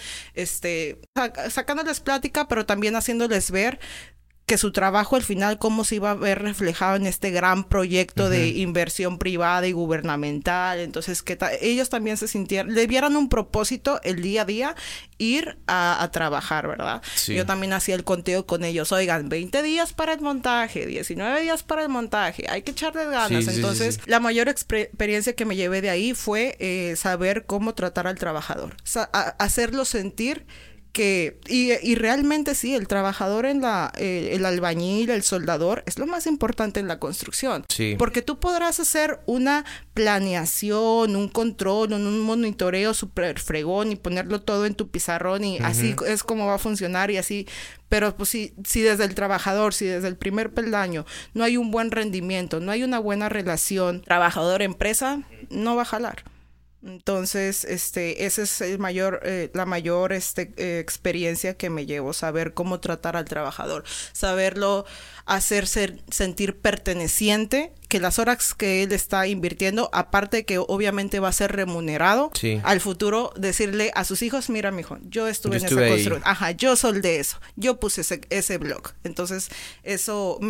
sacándoles plática, pero también haciéndoles ver que su trabajo al final cómo se iba a ver reflejado en este gran proyecto de inversión privada y gubernamental. Entonces, que ellos también se sintieran, le vieran un propósito el día a día, ir a trabajar, ¿verdad? Sí. Yo también hacía el conteo con ellos. Oigan, 20 días para el montaje, 19 días para el montaje, hay que echarles ganas. Sí, entonces, la mayor experiencia que me llevé de ahí fue saber cómo tratar al trabajador, hacerlo sentir que, y realmente sí, el trabajador el albañil, el soldador, es lo más importante en la construcción. Sí. Porque tú podrás hacer una planeación, un control, un monitoreo súper fregón y ponerlo todo en tu pizarrón y así es como va a funcionar y así. Pero pues si desde el trabajador, si desde el primer peldaño no hay un buen rendimiento, no hay una buena relación trabajador-empresa, no va a jalar. Entonces, ese es la mayor experiencia que me llevo, saber cómo tratar al trabajador, saberlo hacerse sentir perteneciente, que las horas que él está invirtiendo, aparte de que obviamente va a ser remunerado, al futuro decirle a sus hijos, mira, mijo, yo estuve en esa construcción, yo soldé eso, yo puse ese blog. Entonces, eso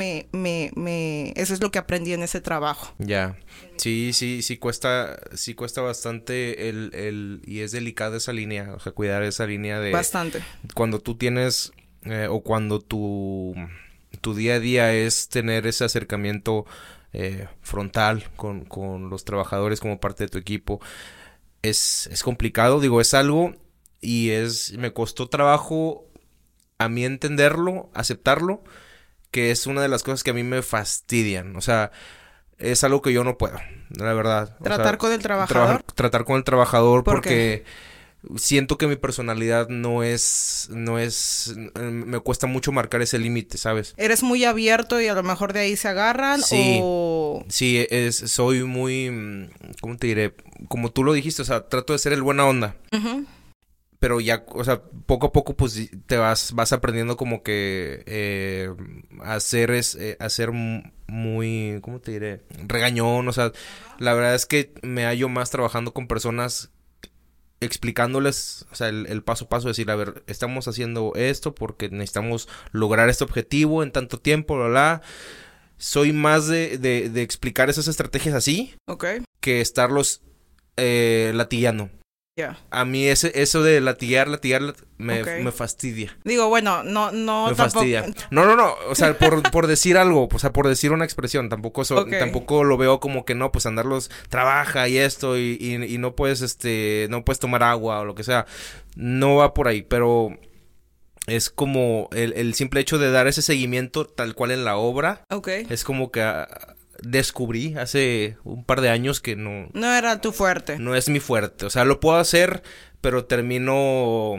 eso es lo que aprendí en ese trabajo. Ya. Sí cuesta bastante y es delicada esa línea, o sea, cuidar esa línea de... Bastante. Cuando tú tienes, o cuando tu día a día es tener ese acercamiento frontal con los trabajadores como parte de tu equipo, es complicado, digo, es algo y me costó trabajo a mí entenderlo, aceptarlo, que es una de las cosas que a mí me fastidian, o sea... Es algo que yo no puedo, la verdad. ¿Tratar con el trabajador? Tratar con el trabajador porque siento que mi personalidad no es... Me cuesta mucho marcar ese límite, ¿sabes? ¿Eres muy abierto y a lo mejor de ahí se agarran? Sí, o... sí, soy muy... ¿Cómo te diré? Como tú lo dijiste, o sea, trato de ser el buena onda. Pero ya, o sea, poco a poco pues te vas aprendiendo como que hacer muy, ¿cómo te diré? Regañón, o sea, la verdad es que me hallo más trabajando con personas explicándoles, o sea, el paso a paso, decir, a ver, estamos haciendo esto porque necesitamos lograr este objetivo en tanto tiempo, Soy más de explicar esas estrategias así, que estarlos latillando. A mí eso de latiguear me fastidia. Digo, bueno, no me fastidia. No, o sea, por decir algo, o sea, por decir una expresión, tampoco lo veo como que no, pues andarlos trabaja y esto y no puedes no puedes tomar agua o lo que sea. No va por ahí, pero es como el simple hecho de dar ese seguimiento tal cual en la obra. Es como que descubrí hace un par de años que no era tu fuerte. No es mi fuerte. O sea, lo puedo hacer, pero termino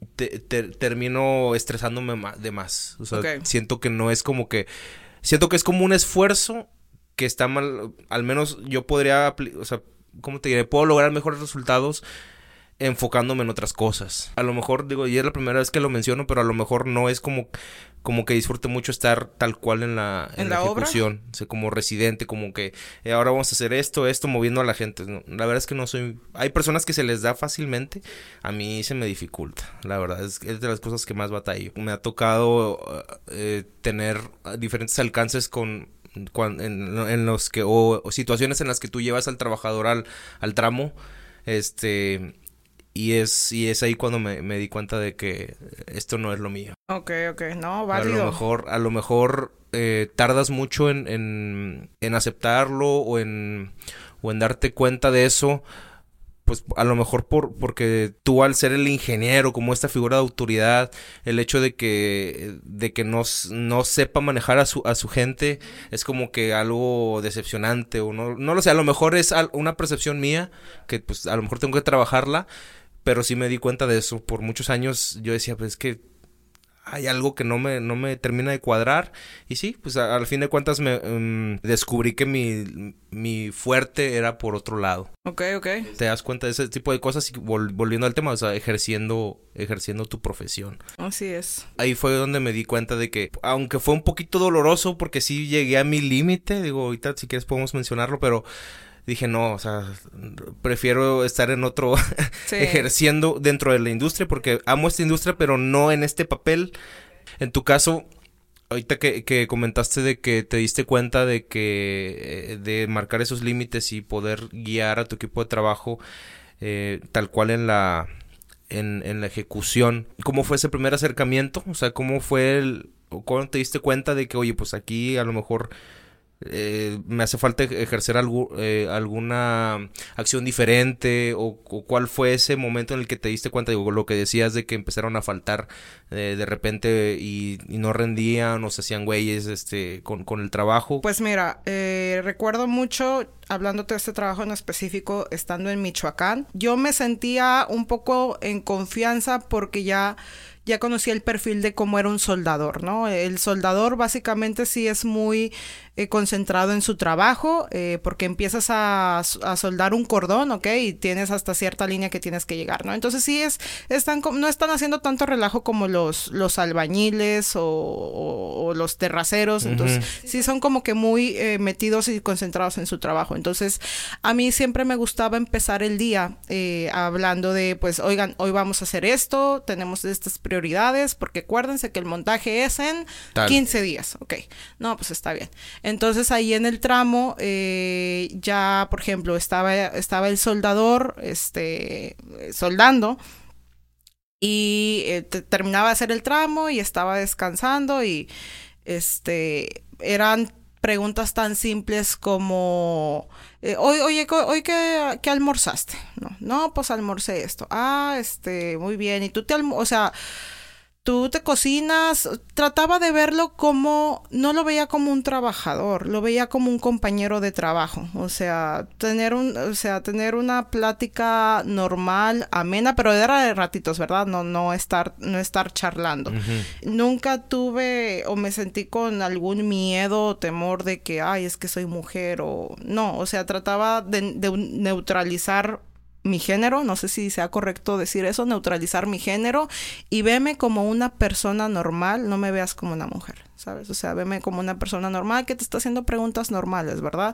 estresándome de más. O sea, siento que no es como que... Siento que es como un esfuerzo que está mal. Al menos yo podría... O sea, ¿cómo te diré? Puedo lograr mejores resultados enfocándome en otras cosas. A lo mejor, digo, y es la primera vez que lo menciono, pero a lo mejor no es como que disfrute mucho estar tal cual en la ejecución. O sea, como residente, como que ahora vamos a hacer esto, moviendo a la gente. No, la verdad es que no soy... Hay personas que se les da fácilmente. A mí se me dificulta. La verdad es de las cosas que más batallo. Me ha tocado tener diferentes alcances en los que... O situaciones en las que tú llevas al trabajador al tramo. Y es ahí cuando me di cuenta de que esto no es lo mío. No, válido. A lo mejor tardas mucho en aceptarlo o en darte cuenta de eso pues a lo mejor porque tú al ser el ingeniero, como esta figura de autoridad, el hecho de que no sepa manejar a su gente es como que algo decepcionante, o no lo sé, a lo mejor es una percepción mía que pues a lo mejor tengo que trabajarla, pero sí me di cuenta de eso. Por muchos años yo decía, pues es que hay algo que no me termina de cuadrar. Y sí, pues al fin de cuentas descubrí que mi fuerte era por otro lado. Ok. Te das cuenta de ese tipo de cosas y volviendo al tema, o sea, ejerciendo tu profesión. Así es. Ahí fue donde me di cuenta de que, aunque fue un poquito doloroso porque sí llegué a mi límite, digo, ahorita si quieres podemos mencionarlo, pero dije, no, o sea, prefiero estar en otro, sí, ejerciendo dentro de la industria, porque amo esta industria, pero no en este papel. En tu caso, ahorita que comentaste de que te diste cuenta de que de marcar esos límites y poder guiar a tu equipo de trabajo tal cual en la ejecución, ¿cómo fue ese primer acercamiento? O sea, ¿cómo fue cuándo te diste cuenta de que, oye, pues aquí a lo mejor me hace falta ejercer alguna acción diferente, o cuál fue ese momento en el que te diste cuenta, digo, lo que decías de que empezaron a faltar de repente y no rendían o se hacían güeyes con el trabajo? Pues mira, recuerdo mucho, hablándote de este trabajo en específico, estando en Michoacán, yo me sentía un poco en confianza porque ya conocía el perfil de cómo era un soldador, ¿no? El soldador básicamente sí es muy concentrado en su trabajo, porque empiezas a soldar un cordón, ¿ok? Y tienes hasta cierta línea que tienes que llegar, ¿no? Entonces sí no están haciendo tanto relajo como los albañiles o los terraceros, entonces sí son como que muy metidos y concentrados en su trabajo. Entonces a mí siempre me gustaba empezar el día hablando de, pues, oigan, hoy vamos a hacer esto, tenemos estas prioridades, porque acuérdense que el montaje es en 15 días, ok, no, pues está bien. Entonces ahí en el tramo ya, por ejemplo, estaba el soldador soldando y terminaba de hacer el tramo y estaba descansando y eran preguntas tan simples como hoy ¿qué almorzaste? No, pues almorcé esto. Muy bien. ¿Y tú tú te cocinas? Trataba de verlo como, no lo veía como un trabajador, lo veía como un compañero de trabajo. O sea, tener una plática normal, amena, pero era de ratitos, ¿verdad? No estar charlando. Nunca tuve o me sentí con algún miedo o temor de que, es que soy mujer o no. O sea, trataba de neutralizar mi género, no sé si sea correcto decir eso, neutralizar mi género y veme como una persona normal, no me veas como una mujer, ¿sabes? O sea, veme como una persona normal que te está haciendo preguntas normales, ¿verdad?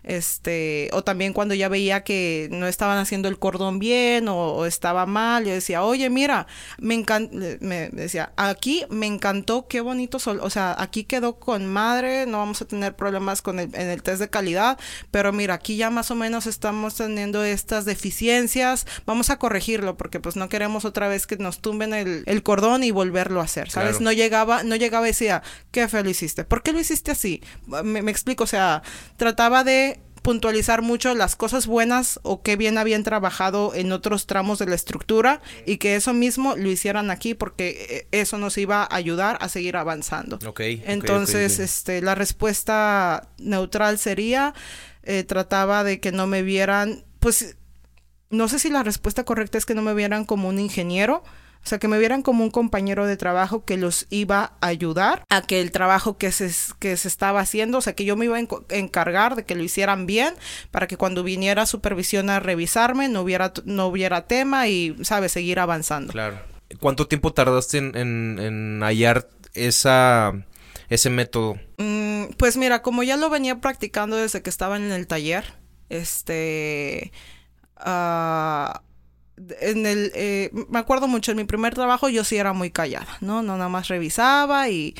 O también cuando ya veía que no estaban haciendo el cordón bien o estaba mal, yo decía, oye, mira, me decía, aquí me encantó, qué bonito o sea, aquí quedó con madre, no vamos a tener problemas en el test de calidad, pero mira, aquí ya más o menos estamos teniendo estas deficiencias, vamos a corregirlo porque pues no queremos otra vez que nos tumben el cordón y volverlo a hacer, ¿sabes? Claro. No llegaba y decía, qué feo lo hiciste, ¿por qué lo hiciste así? Me explico, o sea, trataba de puntualizar mucho las cosas buenas o qué bien habían trabajado en otros tramos de la estructura y que eso mismo lo hicieran aquí porque eso nos iba a ayudar a seguir avanzando. Entonces, la respuesta neutral sería, trataba de que no me vieran, pues, no sé si la respuesta correcta es que no me vieran como un ingeniero, o sea, que me vieran como un compañero de trabajo que los iba a ayudar a que el trabajo que se estaba haciendo, o sea, que yo me iba a encargar de que lo hicieran bien para que cuando viniera supervisión a revisarme no hubiera tema y, ¿sabes?, seguir avanzando. Claro. ¿Cuánto tiempo tardaste en hallar ese método? Pues mira, como ya lo venía practicando desde que estaba en el taller, me acuerdo mucho, en mi primer trabajo yo sí era muy callada, no nada más revisaba y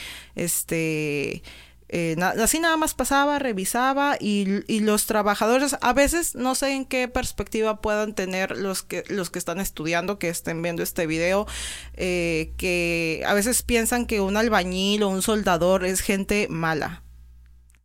así nada más pasaba, revisaba y los trabajadores a veces no sé en qué perspectiva puedan tener los que están estudiando, que estén viendo este video, que a veces piensan que un albañil o un soldador es gente mala.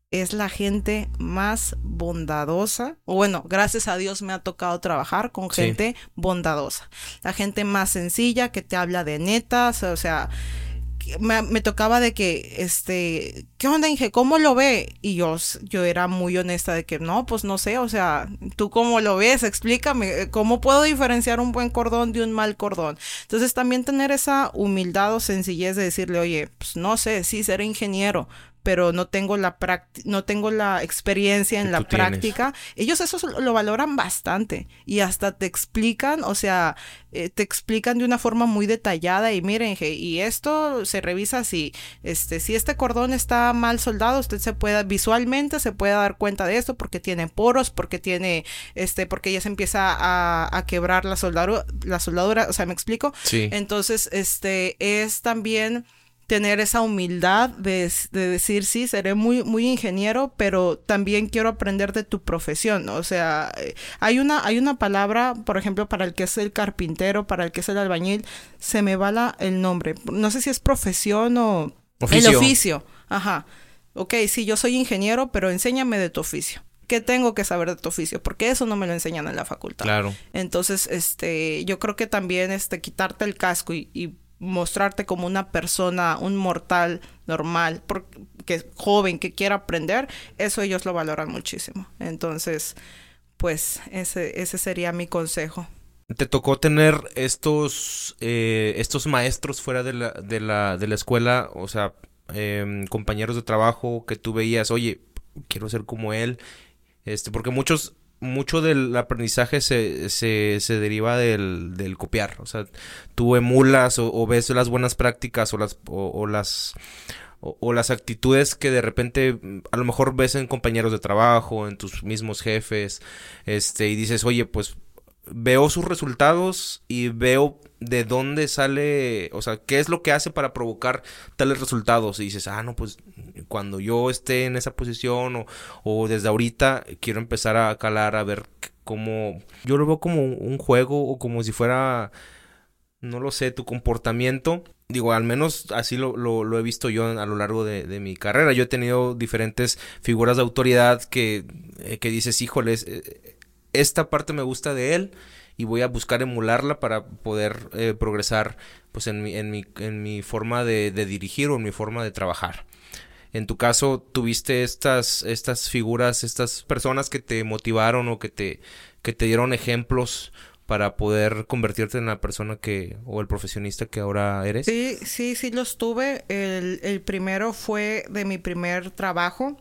es la gente más bondadosa. O bueno, gracias a Dios me ha tocado trabajar con gente bondadosa. La gente más sencilla que te habla de netas, o sea, me tocaba de que, ¿qué onda, Inge? ¿Cómo lo ve? Y yo era muy honesta de que, no, pues no sé, o sea, ¿tú cómo lo ves? Explícame, ¿cómo puedo diferenciar un buen cordón de un mal cordón? Entonces también tener esa humildad o sencillez de decirle, oye, pues no sé, sí, ser ingeniero, pero no tengo la experiencia en la práctica. Ellos eso lo valoran bastante y hasta te explican, o sea, te explican de una forma muy detallada y miren, y esto se revisa así, si este cordón está mal soldado, usted visualmente se puede dar cuenta de esto porque tiene poros, porque porque ya se empieza a quebrar la soldadura, o sea, ¿me explico? Sí. Entonces, es también tener esa humildad de decir, sí, seré muy, muy ingeniero, pero también quiero aprender de tu profesión, ¿no? O sea, hay una palabra, por ejemplo, para el que es el carpintero, para el que es el albañil, se me va el nombre. No sé si es profesión o... Oficio. El oficio. Ajá. Ok, sí, yo soy ingeniero, pero enséñame de tu oficio. ¿Qué tengo que saber de tu oficio? Porque eso no me lo enseñan en la facultad. Claro. Entonces, yo creo que también, quitarte el casco y mostrarte como una persona, un mortal normal, porque joven, que quiera aprender, eso ellos lo valoran muchísimo. Entonces, pues, ese sería mi consejo. ¿Te tocó tener estos maestros fuera de la escuela? O sea, compañeros de trabajo que tú veías, oye, quiero ser como él, porque mucho del aprendizaje se deriva del copiar. O sea, tú emulas o ves las buenas prácticas o las actitudes que de repente a lo mejor ves en compañeros de trabajo, en tus mismos jefes, y dices, oye, pues veo sus resultados y veo de dónde sale, o sea, qué es lo que hace para provocar tales resultados. Y dices, no, pues cuando yo esté en esa posición o desde ahorita quiero empezar a calar, a ver cómo... Yo lo veo como un juego o como si fuera, no lo sé, tu comportamiento. Digo, al menos así lo he visto yo a lo largo de mi carrera. Yo he tenido diferentes figuras de autoridad que dices, híjoles, esta parte me gusta de él y voy a buscar emularla para poder progresar pues en mi forma de dirigir o en mi forma de trabajar. En tu caso, ¿tuviste estas figuras, estas personas que te motivaron o que te dieron ejemplos para poder convertirte en la persona o el profesionista que ahora eres? Sí los tuve. El primero fue de mi primer trabajo,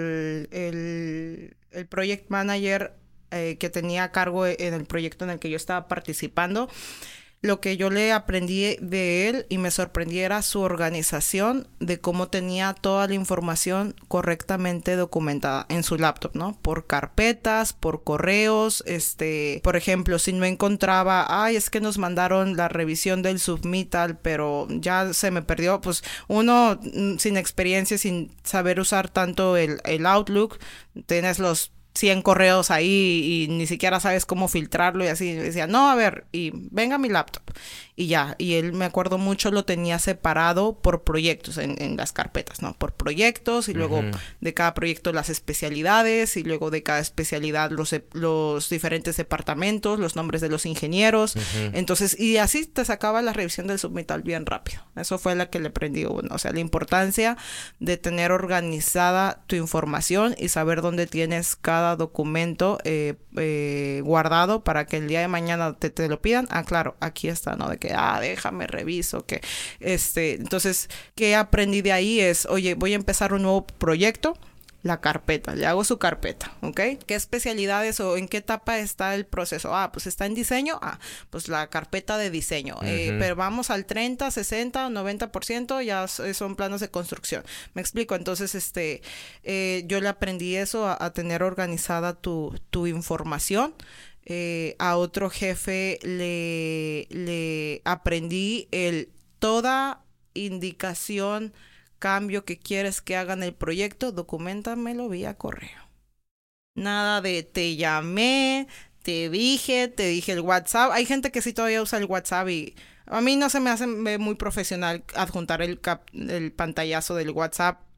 el project manager que tenía a cargo en el proyecto en el que yo estaba participando. Lo que yo le aprendí de él y me sorprendí era su organización, de cómo tenía toda la información correctamente documentada en su laptop, ¿no? Por carpetas, por correos, por ejemplo, si no encontraba, es que nos mandaron la revisión del submittal, pero ya se me perdió, pues uno sin experiencia, sin saber usar tanto el Outlook, tienes los 100 correos ahí y ni siquiera sabes cómo filtrarlo y así. Decía, no, a ver, y venga mi laptop. Y ya, y él, me acuerdo mucho, lo tenía separado por proyectos en las carpetas, ¿no? Por proyectos y luego de cada proyecto las especialidades y luego de cada especialidad los diferentes departamentos, los nombres de los ingenieros. Entonces, y así te sacaba la revisión del submittal bien rápido. Eso fue la que le aprendí, o sea, la importancia de tener organizada tu información y saber dónde tienes cada documento guardado para que el día de mañana te lo pidan. Claro, aquí está, ¿no? De que, déjame reviso, que entonces, ¿qué aprendí de ahí? Es, oye, voy a empezar un nuevo proyecto, la carpeta, le hago su carpeta, ¿ok? ¿Qué especialidades o en qué etapa está el proceso? Pues está en diseño, pues la carpeta de diseño, pero vamos al 30, 60, 90%, ya son planos de construcción, ¿me explico? Entonces, yo le aprendí eso, a tener organizada tu información. A otro jefe le aprendí toda indicación, cambio que quieres que haga en el proyecto, documentamelo vía correo. Nada de te llamé, te dije el WhatsApp. Hay gente que sí todavía usa el WhatsApp y a mí no se me hace muy profesional adjuntar el pantallazo del WhatsApp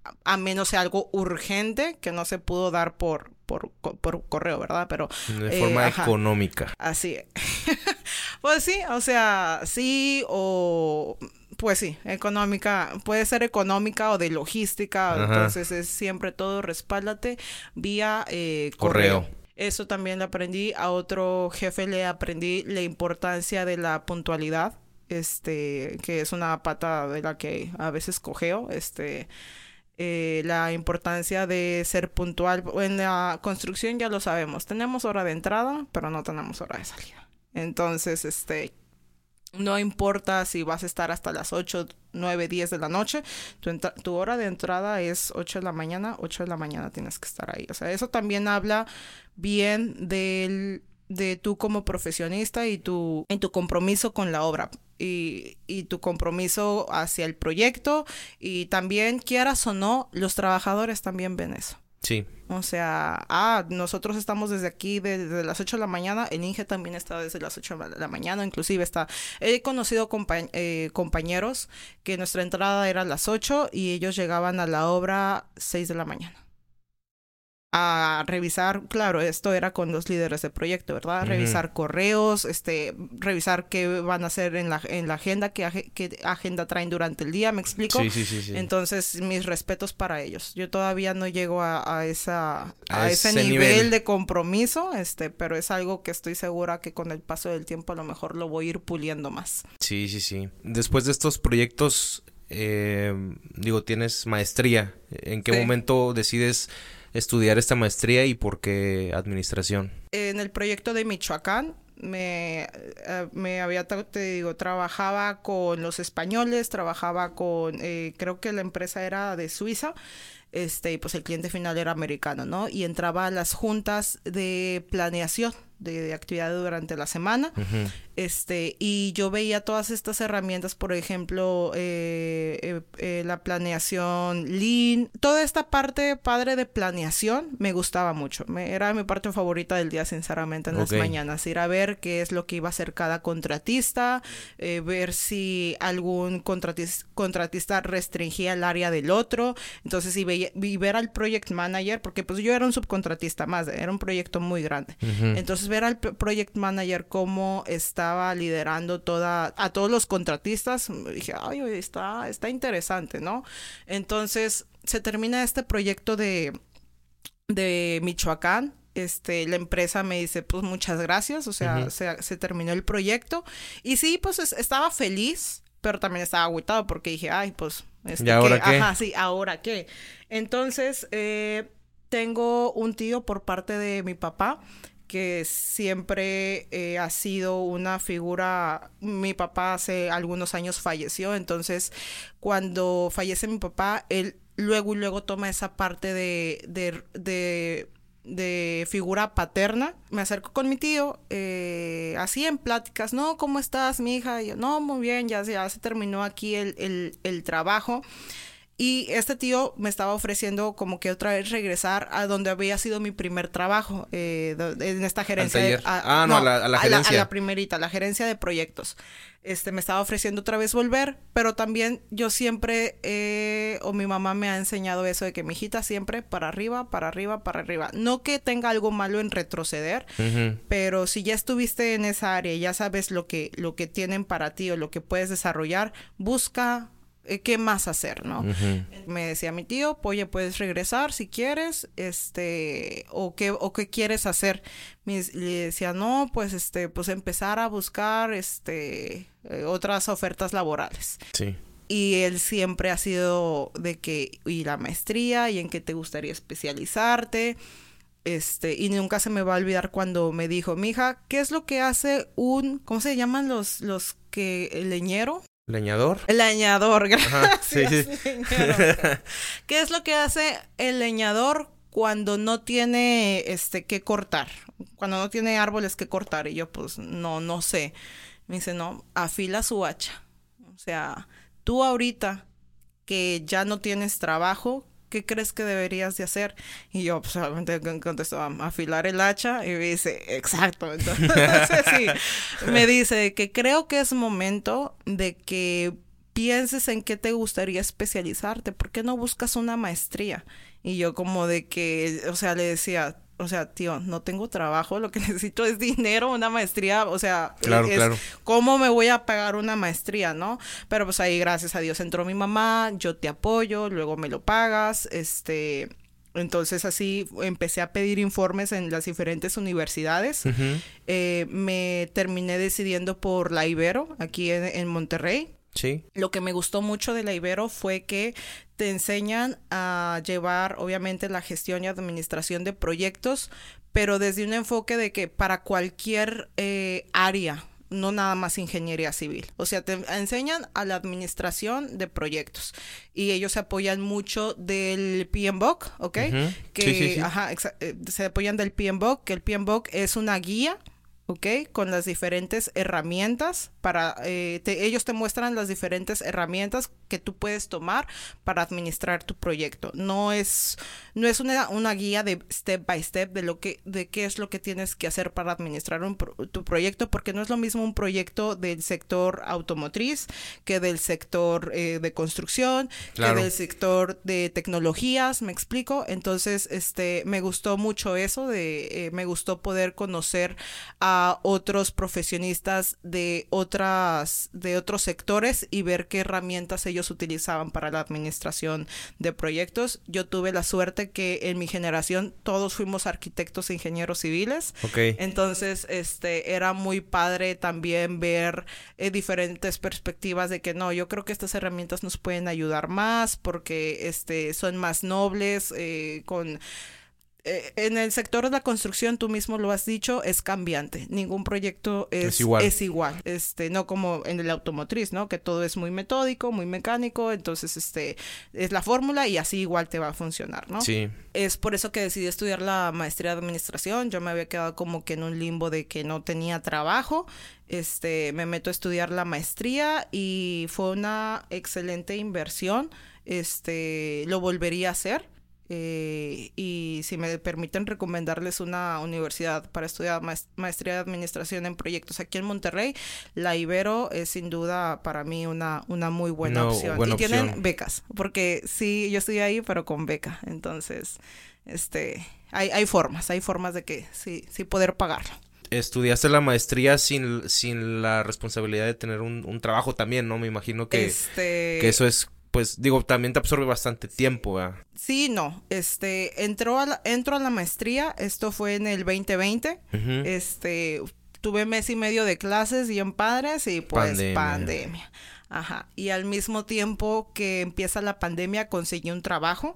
a menos sea algo urgente que no se pudo dar por correo, ¿verdad? Pero de forma económica. Así. Pues sí, o sea, sí, o pues sí, económica, puede ser económica o de logística. Ajá. Entonces es siempre todo, respáldate vía correo. Eso también lo aprendí. A otro jefe le aprendí la importancia de la puntualidad, que es una pata de la que a veces cojeo, la importancia de ser puntual. En la construcción ya lo sabemos, tenemos hora de entrada, pero no tenemos hora de salida. Entonces, no importa si vas a estar hasta las 8, 9, 10 de la noche, tu hora de entrada es 8 de la mañana, 8 de la mañana tienes que estar ahí. O sea, eso también habla bien de tú como profesionista y tu compromiso con la obra y tu compromiso hacia el proyecto, y también, quieras o no, los trabajadores también ven eso. Sí. O sea, nosotros estamos desde aquí desde las 8 de la mañana, el Inge también está desde las 8 de la mañana, inclusive he conocido compañeros que nuestra entrada era a las 8 y ellos llegaban a la obra 6 de la mañana. A revisar, claro, esto era con los líderes de proyecto, ¿verdad? Uh-huh. Revisar correos, revisar qué van a hacer en la agenda, qué agenda traen durante el día, ¿me explico? Sí. Entonces, mis respetos para ellos. Yo todavía no llego a ese nivel de compromiso, pero es algo que estoy segura que con el paso del tiempo a lo mejor lo voy a ir puliendo más. Sí. Después de estos proyectos, tienes maestría. ¿En qué momento decides estudiar esta maestría y por qué administración? En el proyecto de Michoacán trabajaba con los españoles, trabajaba con, creo que la empresa era de Suiza, y pues el cliente final era americano, ¿no? Y entraba a las juntas de planeación de actividades durante la semana. Uh-huh. Y yo veía todas estas herramientas, por ejemplo, la planeación Lean, toda esta parte padre de planeación me gustaba mucho. Era mi parte favorita del día, sinceramente, en las mañanas. Ir a ver qué es lo que iba a hacer cada contratista, ver si algún contratista restringía el área del otro. Entonces, y ver al project manager, porque pues yo era un subcontratista más, era un proyecto muy grande. Uh-huh. Entonces, ver al project manager cómo estaba liderando a todos los contratistas, dije, ay, está interesante, ¿no? Entonces, se termina este proyecto de Michoacán. La empresa me dice, pues, muchas gracias, o sea, uh-huh. se terminó el proyecto. Y sí, pues, estaba feliz, pero también estaba agüitado porque dije, ay, pues, ¿y ahora qué? Ajá, sí, ¿ahora qué? Entonces, tengo un tío por parte de mi papá que siempre ha sido una figura. Mi papá hace algunos años falleció, entonces cuando fallece mi papá, él luego toma esa parte de figura paterna. Me acerco con mi tío, así en pláticas, no, ¿cómo estás, mi hija? Y yo, no, muy bien, ya se terminó aquí el trabajo. Y este tío me estaba ofreciendo como que otra vez regresar a donde había sido mi primer trabajo, en esta gerencia. A la gerencia. A la primerita, la gerencia de proyectos. Me estaba ofreciendo otra vez volver, pero también yo siempre, o mi mamá me ha enseñado eso de que mi hijita siempre para arriba, para arriba, para arriba. No que tenga algo malo en retroceder, uh-huh. pero si ya estuviste en esa área y ya sabes lo que tienen para ti o lo que puedes desarrollar, busca qué más hacer, ¿no? Uh-huh. Me decía mi tío, oye, puedes regresar si quieres, o qué quieres hacer. Le decía, no, pues, pues empezar a buscar, otras ofertas laborales. Sí. Y él siempre ha sido de que, y la maestría, y en qué te gustaría especializarte. Y nunca se me va a olvidar cuando me dijo, mija, ¿qué es lo que hace ¿cómo se llaman los que, el leñero? ¿Leñador? El leñador, gracias. Ajá, sí. Leñador. ¿Qué es lo que hace el leñador cuando no tiene que cortar? Cuando no tiene árboles que cortar. Y yo, pues, no sé. Me dice, no, afila su hacha. O sea, tú ahorita que ya no tienes trabajo, ¿qué crees que deberías de hacer? Y yo, pues, solamente contesto, afilar el hacha. Y me dice, exacto. Entonces, sí, me dice que creo que es momento de que pienses en qué te gustaría especializarte, ¿por qué no buscas una maestría? Y yo como de que, o sea, le decía, o sea, tío, no tengo trabajo, lo que necesito es dinero, una maestría, o sea, claro, claro. ¿Cómo me voy a pagar una maestría, no? Pero pues ahí, gracias a Dios, entró mi mamá, yo te apoyo, luego me lo pagas, entonces así empecé a pedir informes en las diferentes universidades. Me terminé decidiendo por la Ibero, aquí en Monterrey. Sí. Lo que me gustó mucho de la Ibero fue que te enseñan a llevar, obviamente, la gestión y administración de proyectos, pero desde un enfoque de que para cualquier área, no nada más ingeniería civil. O sea, te enseñan a la administración de proyectos y ellos se apoyan mucho del PMBOK, ¿ok? Que, se apoyan del PMBOK, que el PMBOK es una guía, ¿ok? Con las diferentes herramientas para, ellos te muestran las diferentes herramientas que tú puedes tomar para administrar tu proyecto. No es una guía de step by step de qué es lo que tienes que hacer para administrar tu proyecto, porque no es lo mismo un proyecto del sector automotriz que del sector de construcción, claro, que del sector de tecnologías, ¿me explico? Entonces, me gustó mucho eso, me gustó poder conocer a otros profesionistas de otros sectores y ver qué herramientas ellos utilizaban para la administración de proyectos. Yo tuve la suerte que en mi generación todos fuimos arquitectos e ingenieros civiles. Okay. Entonces, era muy padre también ver diferentes perspectivas de que no, yo creo que estas herramientas nos pueden ayudar más porque son más nobles, en el sector de la construcción, tú mismo lo has dicho, es cambiante. Ningún proyecto es igual. No como en el automotriz, ¿no? Que todo es muy metódico, muy mecánico. Entonces, es la fórmula y así igual te va a funcionar, ¿no? Sí. Es por eso que decidí estudiar la maestría de administración. Yo me había quedado como que en un limbo de que no tenía trabajo. Me meto a estudiar la maestría y fue una excelente inversión. Lo volvería a hacer. Y si me permiten recomendarles una universidad para estudiar maestría de administración en proyectos aquí en Monterrey, la Ibero es sin duda para mí una muy buena opción. Y tienen becas, porque sí, yo estoy ahí, pero con beca. Entonces, hay formas de que sí poder pagarlo. Estudiaste la maestría sin la responsabilidad de tener un trabajo también, ¿no? Me imagino que eso es, pues, digo, también te absorbe bastante tiempo, ¿verdad? Sí, no. Entro a la maestría, esto fue en el 2020. Tuve mes y medio de clases bien padres y pues pandemia. Ajá. Y al mismo tiempo que empieza la pandemia conseguí un trabajo.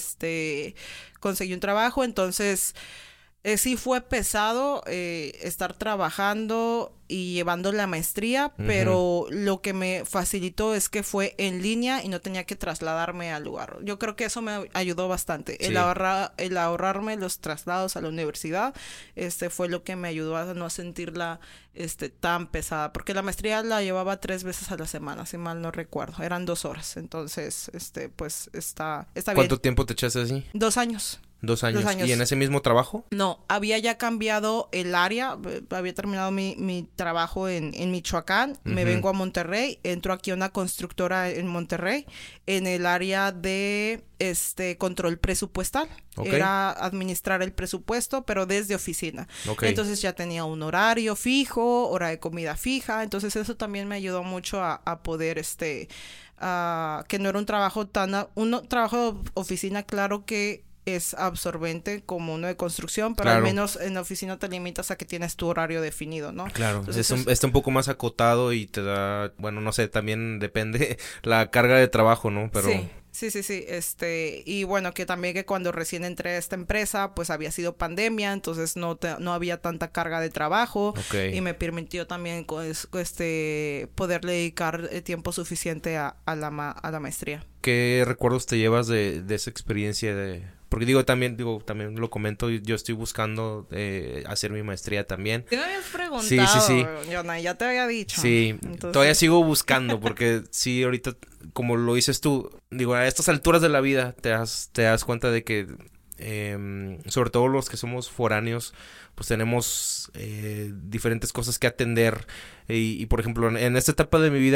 Entonces sí fue pesado estar trabajando y llevando la maestría, pero lo que me facilitó es que fue en línea y no tenía que trasladarme al lugar. Yo creo que eso me ayudó bastante. Sí. El ahorrarme los traslados a la universidad, fue lo que me ayudó a no sentirla tan pesada, porque la maestría la llevaba 3 veces a la semana, si mal no recuerdo. Eran 2 horas. Entonces, pues está bien. ¿Cuánto tiempo te echaste así? 2 años. 2 años. ¿Y en ese mismo trabajo? No, había ya cambiado el área, había terminado mi trabajo en Michoacán, me vengo a Monterrey, entro aquí a una constructora en Monterrey, en el área de control presupuestal. Okay. Era administrar el presupuesto, pero desde oficina. Okay. Entonces ya tenía un horario fijo, hora de comida fija, entonces eso también me ayudó mucho a poder, que no era un trabajo un trabajo de oficina, claro que es absorbente como uno de construcción, pero al menos en la oficina te limitas a que tienes tu horario definido, ¿no? Claro, entonces, está un poco más acotado y te da, bueno, no sé, también depende la carga de trabajo, ¿no? Pero Sí. Y bueno, que también que cuando recién entré a esta empresa, pues había sido pandemia, entonces no había tanta carga de trabajo. Okay. Y me permitió también poderle dedicar tiempo suficiente a la maestría. ¿Qué recuerdos te llevas de esa experiencia porque también lo comento, yo estoy buscando hacer mi maestría también. ¿Te me habías preguntado? Sí. Jonah, ya te había dicho. Sí, entonces todavía sigo buscando porque sí, ahorita, como lo dices tú, a estas alturas de la vida te das cuenta de que sobre todo los que somos foráneos, pues tenemos diferentes cosas que atender y por ejemplo, en esta etapa de mi vida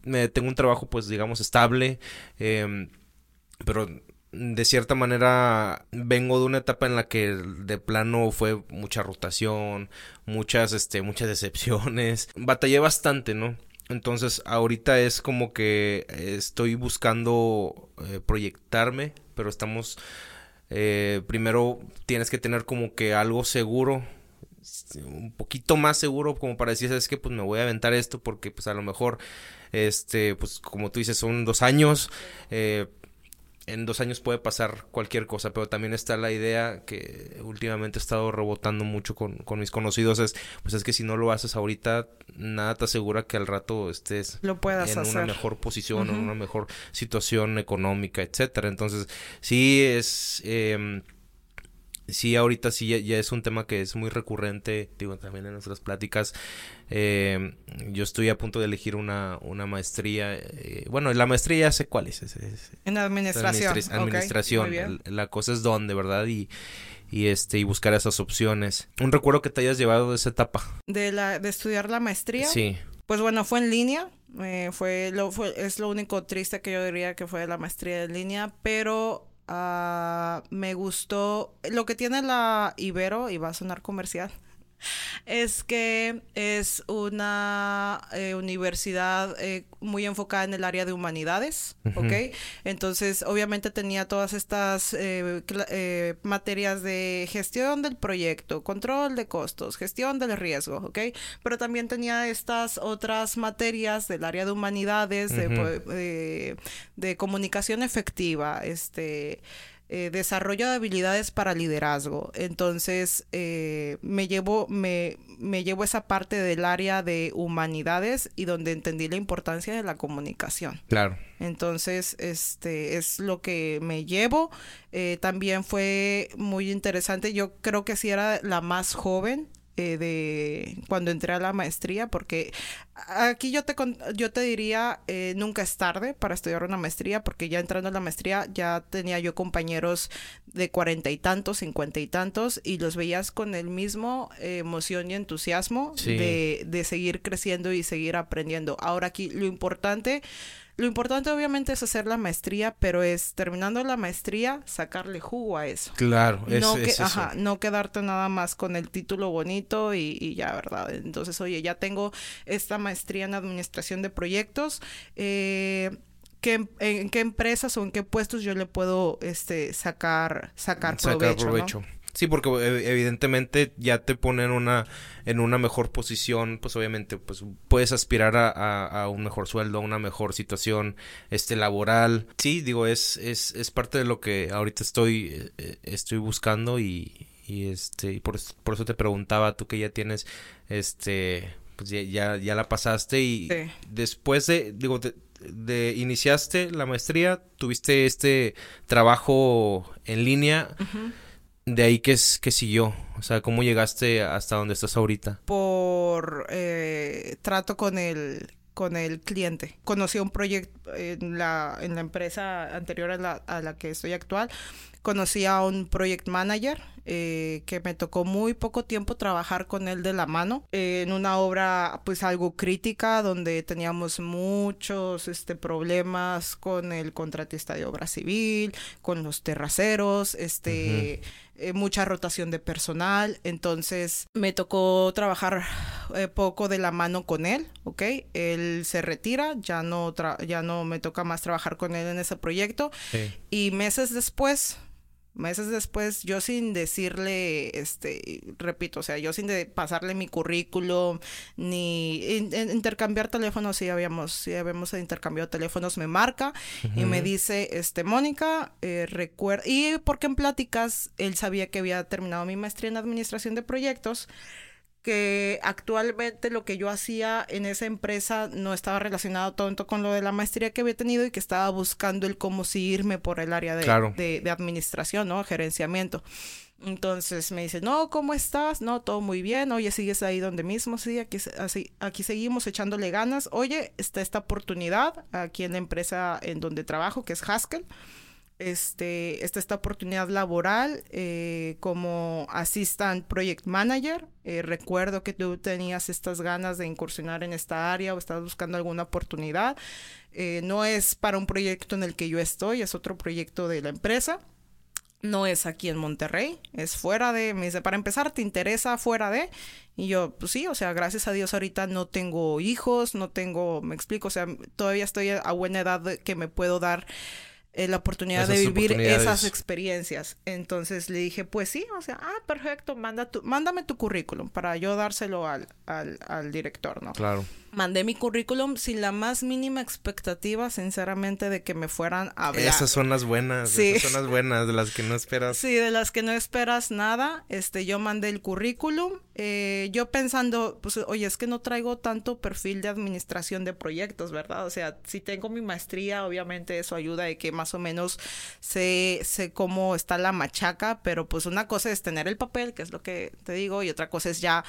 tengo un trabajo, pues, digamos, estable, pero de cierta manera vengo de una etapa en la que de plano fue mucha rotación, muchas decepciones, batallé bastante, ¿no? Entonces ahorita es como que estoy buscando proyectarme, pero estamos, primero tienes que tener como que algo seguro, un poquito más seguro como para decir, ¿sabes qué? Pues me voy a aventar esto porque pues a lo mejor, pues como tú dices, son 2 años, en 2 años puede pasar cualquier cosa, pero también está la idea que últimamente he estado rebotando mucho con mis conocidos, es que si no lo haces ahorita, nada te asegura que al rato estés lo puedas hacer. Una mejor posición, en una mejor situación económica, etcétera. Entonces, sí sí, ahorita sí ya es un tema que es muy recurrente, digo, también en nuestras pláticas. Yo estoy a punto de elegir una maestría. Bueno, la maestría ya sé cuál es. En administración. Administración. Okay, la cosa es dónde, ¿verdad? Y buscar esas opciones. ¿Un recuerdo que te hayas llevado de esa etapa? De estudiar la maestría. Sí. Pues bueno, fue en línea. Es lo único triste que yo diría que fue la maestría en línea, pero me gustó. Lo que tiene la Ibero, y va a sonar comercial, es que es una universidad muy enfocada en el área de humanidades, ¿ok? Entonces, obviamente tenía todas estas materias de gestión del proyecto, control de costos, gestión del riesgo, ¿ok? Pero también tenía estas otras materias del área de humanidades, de comunicación efectiva, desarrollo de habilidades para liderazgo. Entonces me llevo esa parte del área de humanidades y donde entendí la importancia de la comunicación. Claro. Entonces es lo que me llevo. También fue muy interesante. Yo creo que sí era la más joven de cuando entré a la maestría, porque aquí yo te diría, nunca es tarde para estudiar una maestría, porque ya entrando a la maestría ya tenía yo compañeros de 40 y tantos, 50 y tantos, y los veías con el mismo emoción y entusiasmo de seguir creciendo y seguir aprendiendo. Ahora aquí lo importante obviamente es hacer la maestría, pero es terminando la maestría sacarle jugo a eso. Claro, no quedarte nada más con el título bonito y ya, ¿verdad? Entonces, oye, ya tengo esta maestría en administración de proyectos, ¿en qué empresas o en qué puestos yo le puedo sacar provecho, ¿no? Sí, porque evidentemente ya te pone en una mejor posición, pues obviamente pues puedes aspirar a un mejor sueldo, a una mejor situación laboral. Sí, digo, es parte de lo que ahorita estoy buscando y por eso te preguntaba, tú que ya tienes pues ya la pasaste y sí. Después de iniciaste la maestría, tuviste este trabajo en línea. Uh-huh. De ahí, ¿qué siguió? O sea, ¿cómo llegaste hasta donde estás ahorita? Por trato con el cliente. Conocí un proyecto en la empresa anterior a la que estoy actual. Conocí a un project manager que me tocó muy poco tiempo trabajar con él de la mano en una obra pues algo crítica donde teníamos muchos problemas con el contratista de obra civil, con los terraceros, mucha rotación de personal. Entonces me tocó trabajar poco de la mano con él, ¿ok? Él se retira, ya no me toca más trabajar con él en ese proyecto. Sí. Y meses después, yo sin decirle, repito, o sea, yo sin pasarle mi currículum, ni intercambiar teléfonos, sí habíamos intercambiado teléfonos, me marca uh-huh. y me dice, Mónica, recuerda, y porque en pláticas, él sabía que había terminado mi maestría en administración de proyectos, que actualmente lo que yo hacía en esa empresa no estaba relacionado tanto con lo de la maestría que había tenido y que estaba buscando el cómo seguirme por el área de administración, ¿no? Gerenciamiento. Entonces me dice, no, ¿cómo estás? No, todo muy bien. Oye, ¿sigues ahí donde mismo? Sí, aquí seguimos echándole ganas. Oye, está esta oportunidad aquí en la empresa en donde trabajo, que es Haskell. está esta oportunidad laboral como Assistant Project Manager. Recuerdo que tú tenías estas ganas de incursionar en esta área o estabas buscando alguna oportunidad. No es para un proyecto en el que yo estoy, es otro proyecto de la empresa. No es aquí en Monterrey, es fuera de... Me dice, para empezar, ¿te interesa fuera de? Y yo, pues sí, o sea, gracias a Dios ahorita no tengo hijos, no tengo... Me explico, o sea, todavía estoy a buena edad que me puedo dar la oportunidad de vivir esas experiencias. Entonces le dije, pues sí, o sea, perfecto, mándame tu currículum para yo dárselo al director, ¿no? Claro. Mandé mi currículum sin la más mínima expectativa, sinceramente, de que me fueran a hablar. Esas son las buenas, sí. Esas son las buenas, de las que no esperas. Sí, de las que no esperas nada. Yo mandé el currículum, yo pensando, pues, oye, es que no traigo tanto perfil de administración de proyectos, ¿verdad? O sea, si tengo mi maestría, obviamente eso ayuda de que más o menos sé cómo está la machaca, pero pues una cosa es tener el papel, que es lo que te digo, y otra cosa es ya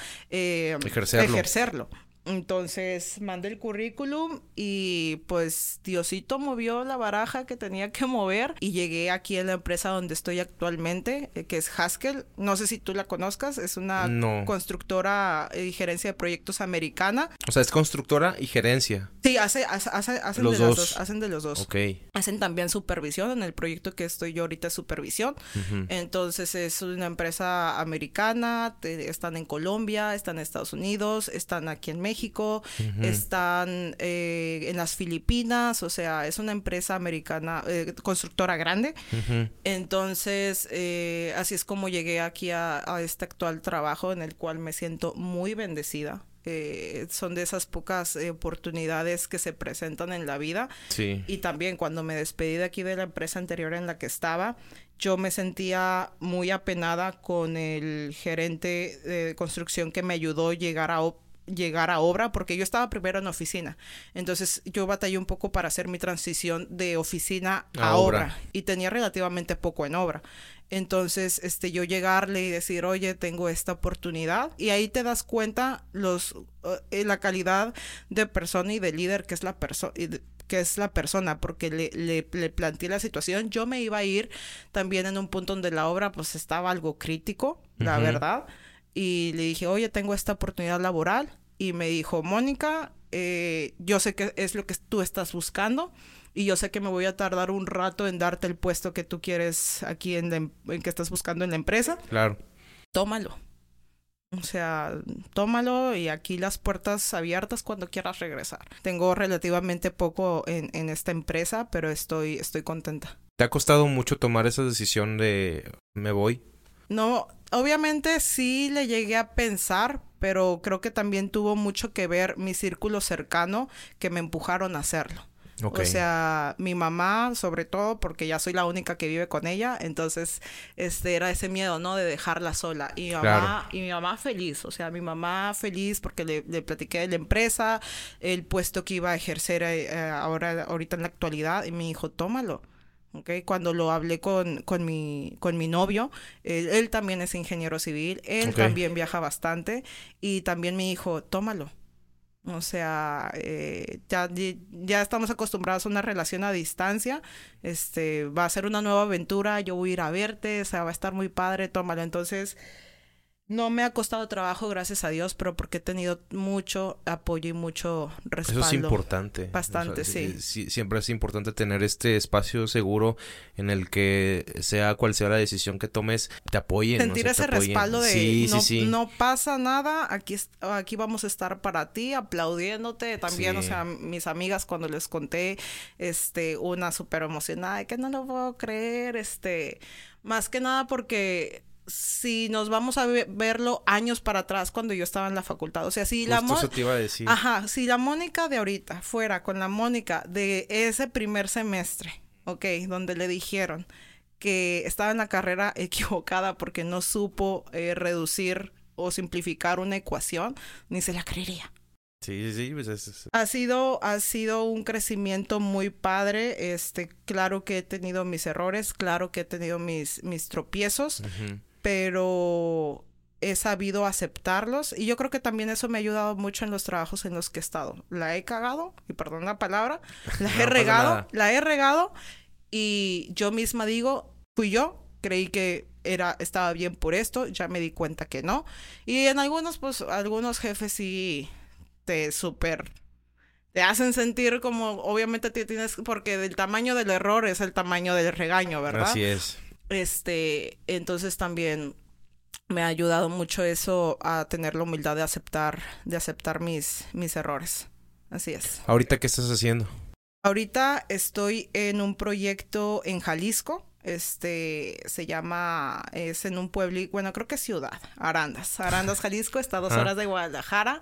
ejercerlo. Entonces mandé el currículum y pues Diosito movió la baraja que tenía que mover y llegué aquí en la empresa donde estoy actualmente, que es Haskell. No sé si tú la conozcas, es una constructora y gerencia de proyectos americana. O sea, es constructora y gerencia. Sí, hacen los de dos. las dos, hacen de los dos. Ok. Hacen también supervisión, en el proyecto que estoy yo ahorita es supervisión. Uh-huh. Entonces es una empresa americana, están en Colombia, están en Estados Unidos, están aquí en México, uh-huh. Están en las Filipinas, o sea, es una empresa americana, constructora grande. Uh-huh. Entonces, así es como llegué aquí a este actual trabajo en el cual me siento muy bendecida. Son de esas pocas oportunidades que se presentan en la vida. Sí. Y también cuando me despedí de aquí de la empresa anterior en la que estaba, yo me sentía muy apenada con el gerente de construcción que me ayudó a llegar a obra, porque yo estaba primero en oficina. Entonces yo batallé un poco para hacer mi transición de oficina a obra. Y tenía relativamente poco en obra. Entonces, yo llegarle y decir, oye, tengo esta oportunidad. Y ahí te das cuenta la calidad de persona y de líder que es la persona, porque le planteé la situación. Yo me iba a ir también en un punto donde la obra pues estaba algo crítico, la verdad. Y le dije, oye, tengo esta oportunidad laboral. Y me dijo, Mónica, yo sé que es lo que tú estás buscando. Y yo sé que me voy a tardar un rato en darte el puesto que tú quieres aquí en que estás buscando en la empresa. Claro. Tómalo. O sea, tómalo y aquí las puertas abiertas cuando quieras regresar. Tengo relativamente poco en esta empresa, pero estoy contenta. ¿Te ha costado mucho tomar esa decisión de me voy? No, obviamente sí le llegué a pensar, pero creo que también tuvo mucho que ver mi círculo cercano que me empujaron a hacerlo. Okay. O sea, mi mamá, sobre todo, porque ya soy la única que vive con ella, entonces era ese miedo, ¿no? De dejarla sola. Y mi mamá feliz, o sea, mi mamá feliz porque le platiqué de la empresa, el puesto que iba a ejercer ahorita en la actualidad, y me dijo, tómalo. Okay. Cuando lo hablé con mi novio, él también es ingeniero civil, él también viaja bastante, y también me dijo, tómalo. O sea, ya estamos acostumbrados a una relación a distancia. Va a ser una nueva aventura, yo voy a ir a verte, o sea, va a estar muy padre, tómalo. Entonces, no me ha costado trabajo, gracias a Dios, pero porque he tenido mucho apoyo y mucho respaldo. Eso es importante. Bastante, o sea, sí. Siempre es importante tener este espacio seguro en el que sea cual sea la decisión que tomes, te apoyen. Sentir ese respaldo de no pasa nada, aquí vamos a estar para ti, aplaudiéndote. También, o sea, mis amigas cuando les conté, una súper emocionada de que no lo puedo creer, más que nada porque si nos vamos a verlo años para atrás cuando yo estaba en la facultad, o sea, si eso te iba a decir. Ajá, si la Mónica de ahorita fuera con la Mónica de ese primer semestre, donde le dijeron que estaba en la carrera equivocada porque no supo reducir o simplificar una ecuación, ni se la creería. Sí, pues Ha sido un crecimiento muy padre. Claro que he tenido mis errores, claro que he tenido mis tropiezos, pero he sabido aceptarlos, y yo creo que también eso me ha ayudado mucho en los trabajos en los que he estado. La he cagado, y perdón la palabra, la he regado, y yo misma digo, fui yo, creí que estaba bien por esto, ya me di cuenta que no. Y en algunos, pues, algunos jefes sí te hacen sentir como, obviamente tienes, porque el tamaño del error es el tamaño del regaño, ¿verdad? Así es. Entonces también me ha ayudado mucho eso a tener la humildad de aceptar mis errores. Así es. ¿Ahorita qué estás haciendo? Ahorita estoy en un proyecto en Jalisco. Se llama, es en un pueblo, bueno, creo que es ciudad, Arandas, Jalisco, está a 2 horas de Guadalajara.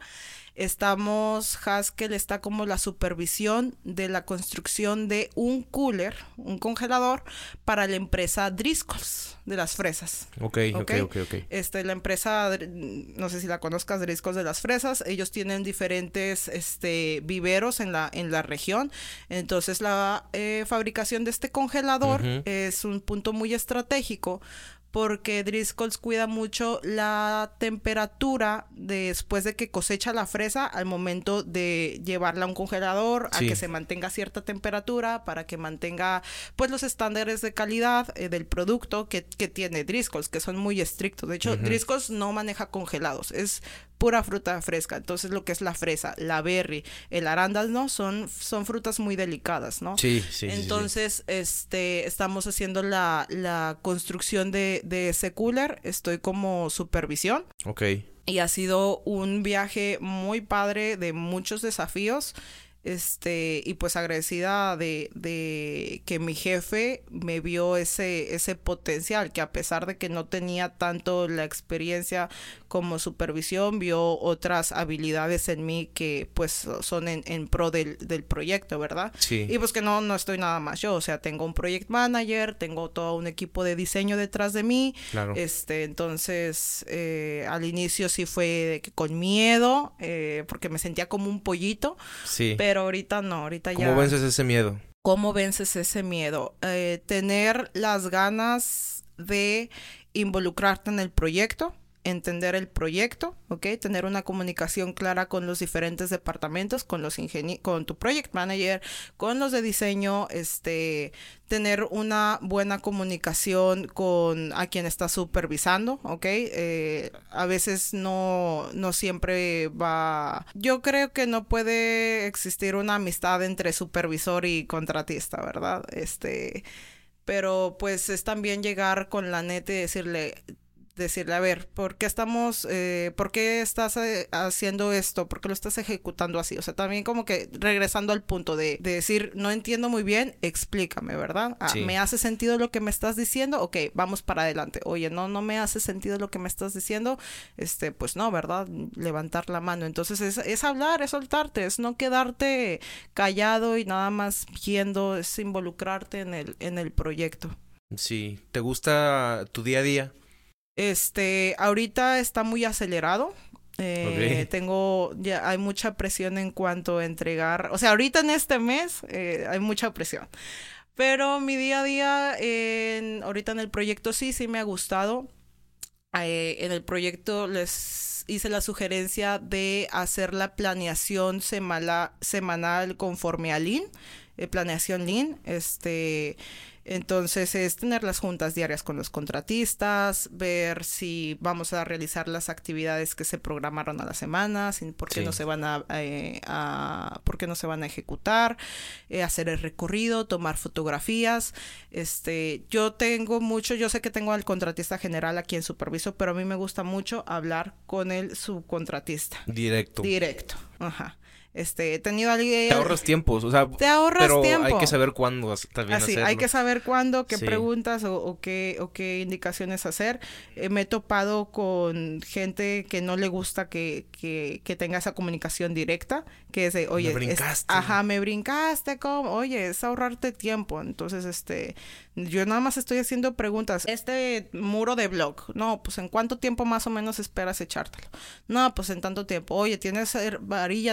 Haskell está como la supervisión de la construcción de un cooler, un congelador para la empresa Driscoll's de las fresas. Ok. La empresa, no sé si la conozcas, Driscoll's de las fresas, ellos tienen diferentes viveros en la región. Entonces la fabricación de este congelador es un punto muy estratégico, porque Driscoll's cuida mucho la temperatura después de que cosecha la fresa al momento de llevarla a un congelador, a que se mantenga cierta temperatura para que mantenga pues los estándares de calidad del producto que tiene Driscoll's, que son muy estrictos. De hecho, Driscoll's no maneja congelados, es pura fruta fresca. Entonces, lo que es la fresa, la berry, el arándano son frutas muy delicadas, ¿no? Sí. Entonces, estamos haciendo la construcción de ese cooler. Estoy como supervisión. Ok. Y ha sido un viaje muy padre de muchos desafíos. Y pues agradecida de que mi jefe me vio ese potencial, que a pesar de que no tenía tanto la experiencia como supervisión, vio otras habilidades en mí que pues son en pro del proyecto, ¿verdad? Sí. Y pues que no estoy nada más yo, o sea, tengo un project manager, tengo todo un equipo de diseño detrás de mí. Claro. Entonces, al inicio sí fue con miedo, porque me sentía como un pollito. Sí. Pero ahorita no, ahorita ya... ¿Cómo vences ese miedo? ¿Cómo vences ese miedo? Tener las ganas de involucrarte en el proyecto, entender el proyecto, ¿ok? Tener una comunicación clara con los diferentes departamentos, con con tu project manager, con los de diseño, tener una buena comunicación con a quien estás supervisando, ¿ok? A veces no siempre va... Yo creo que no puede existir una amistad entre supervisor y contratista, ¿verdad? Pero pues es también llegar con la neta y decirle, a ver, ¿por qué estás haciendo esto? ¿Por qué lo estás ejecutando así? O sea, también como que regresando al punto de decir, no entiendo muy bien, explícame, ¿verdad? Sí. ¿Me hace sentido lo que me estás diciendo? Ok, vamos para adelante. Oye, no me hace sentido lo que me estás diciendo. Pues no, ¿verdad? Levantar la mano. Entonces es hablar, es soltarte, es no quedarte callado y nada más viendo, es involucrarte en el proyecto. Sí. ¿Te gusta tu día a día? Ahorita está muy acelerado. Okay. Ya hay mucha presión en cuanto a entregar. O sea, ahorita en este mes hay mucha presión. Pero mi día a día, ahorita en el proyecto sí me ha gustado. En el proyecto les hice la sugerencia de hacer la planeación semanal conforme a Lean, planeación Lean. Entonces es tener las juntas diarias con los contratistas, ver si vamos a realizar las actividades que se programaron a la semana, por qué no se van por qué no se van a ejecutar, hacer el recorrido, tomar fotografías. Yo sé que tengo al contratista general a quien superviso, pero a mí me gusta mucho hablar con el subcontratista. Directo. Ajá. He tenido alguien... Te ahorras tiempos, o sea... Te ahorras tiempo. Pero hay que saber cuándo también hacerlo. Hay que saber cuándo, qué preguntas o qué indicaciones hacer. Me he topado con gente que no le gusta que tenga esa comunicación directa, que es de, oye... Me brincaste. Me brincaste, ¿cómo? Oye, es ahorrarte tiempo. Entonces, yo nada más estoy haciendo preguntas. Muro de blog, no, pues ¿en cuánto tiempo más o menos esperas echártelo? No, pues en tanto tiempo. Oye, ¿tienes varilla? ¿Tienes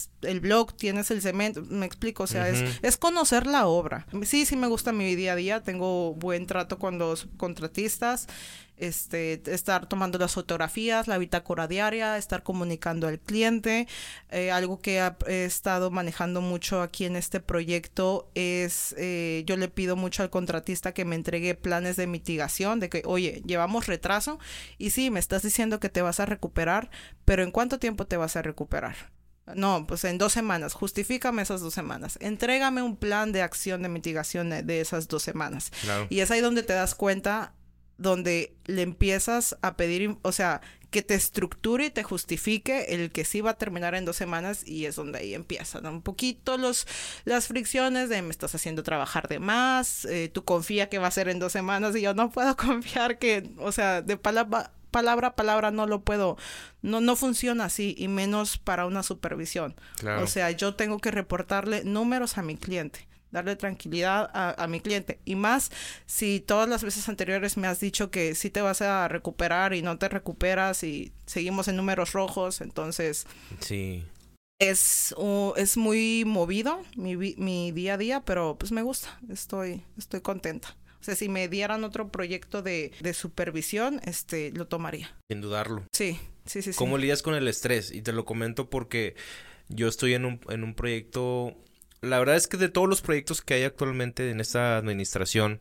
tienes el blog, tienes el cemento, me explico, o sea, es conocer la obra. Sí me gusta mi día a día, tengo buen trato con los contratistas, estar tomando las fotografías, la bitácora diaria, estar comunicando al cliente. Algo que he estado manejando mucho aquí en este proyecto es, yo le pido mucho al contratista que me entregue planes de mitigación, de que, oye, llevamos retraso y sí, me estás diciendo que te vas a recuperar, pero ¿en cuánto tiempo te vas a recuperar? No, pues en 2 semanas. Justifícame esas 2 semanas. Entrégame un plan de acción de mitigación de esas 2 semanas. Claro. Y es ahí donde te das cuenta, donde le empiezas a pedir, o sea, que te estructure y te justifique el que sí va a terminar en 2 semanas, y es donde ahí empiezan un poquito las fricciones de me estás haciendo trabajar de más, tú confía que va a ser en 2 semanas y yo no puedo confiar que, o sea, de palabra a palabra no lo puedo, no funciona así, y menos para una supervisión. Claro. O sea, yo tengo que reportarle números a mi cliente, darle tranquilidad a mi cliente, y más si todas las veces anteriores me has dicho que sí te vas a recuperar y no te recuperas y seguimos en números rojos. Entonces sí, es muy movido mi día a día, pero pues me gusta, estoy contenta. O sea, si me dieran otro proyecto de supervisión, lo tomaría. Sin dudarlo. Sí. ¿Cómo lidias con el estrés? Y te lo comento porque yo estoy en un proyecto. La verdad es que de todos los proyectos que hay actualmente en esta administración,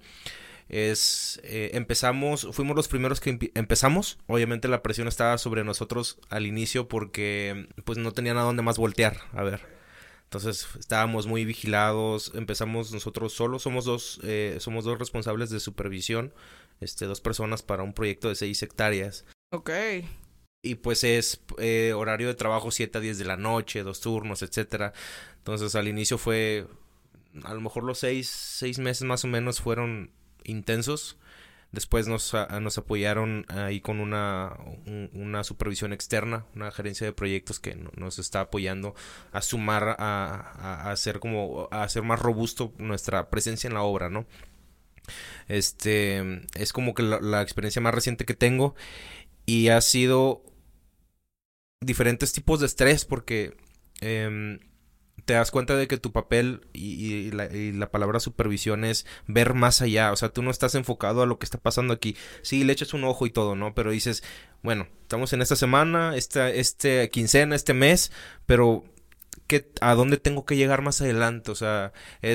fuimos los primeros que empezamos. Obviamente la presión estaba sobre nosotros al inicio porque pues no tenían a dónde más voltear, a ver. Entonces estábamos muy vigilados, empezamos nosotros solos, somos dos responsables de supervisión, 2 personas para un proyecto de 6 hectáreas. Okay. Y pues es horario de trabajo 7 a 10 de la noche, 2 turnos, etcétera. Entonces al inicio fue, a lo mejor los 6 meses más o menos fueron intensos. Después nos apoyaron ahí con una supervisión externa, una gerencia de proyectos que nos está apoyando a sumar, a hacer más robusto nuestra presencia en la obra, ¿no? Es como que la experiencia más reciente que tengo, y ha sido diferentes tipos de estrés porque te das cuenta de que tu papel y la palabra supervisión es ver más allá. O sea, tú no estás enfocado a lo que está pasando aquí. Sí, le echas un ojo y todo, ¿no? Pero dices, bueno, estamos en esta semana, esta quincena, este mes, pero ¿a dónde tengo que llegar más adelante? O sea,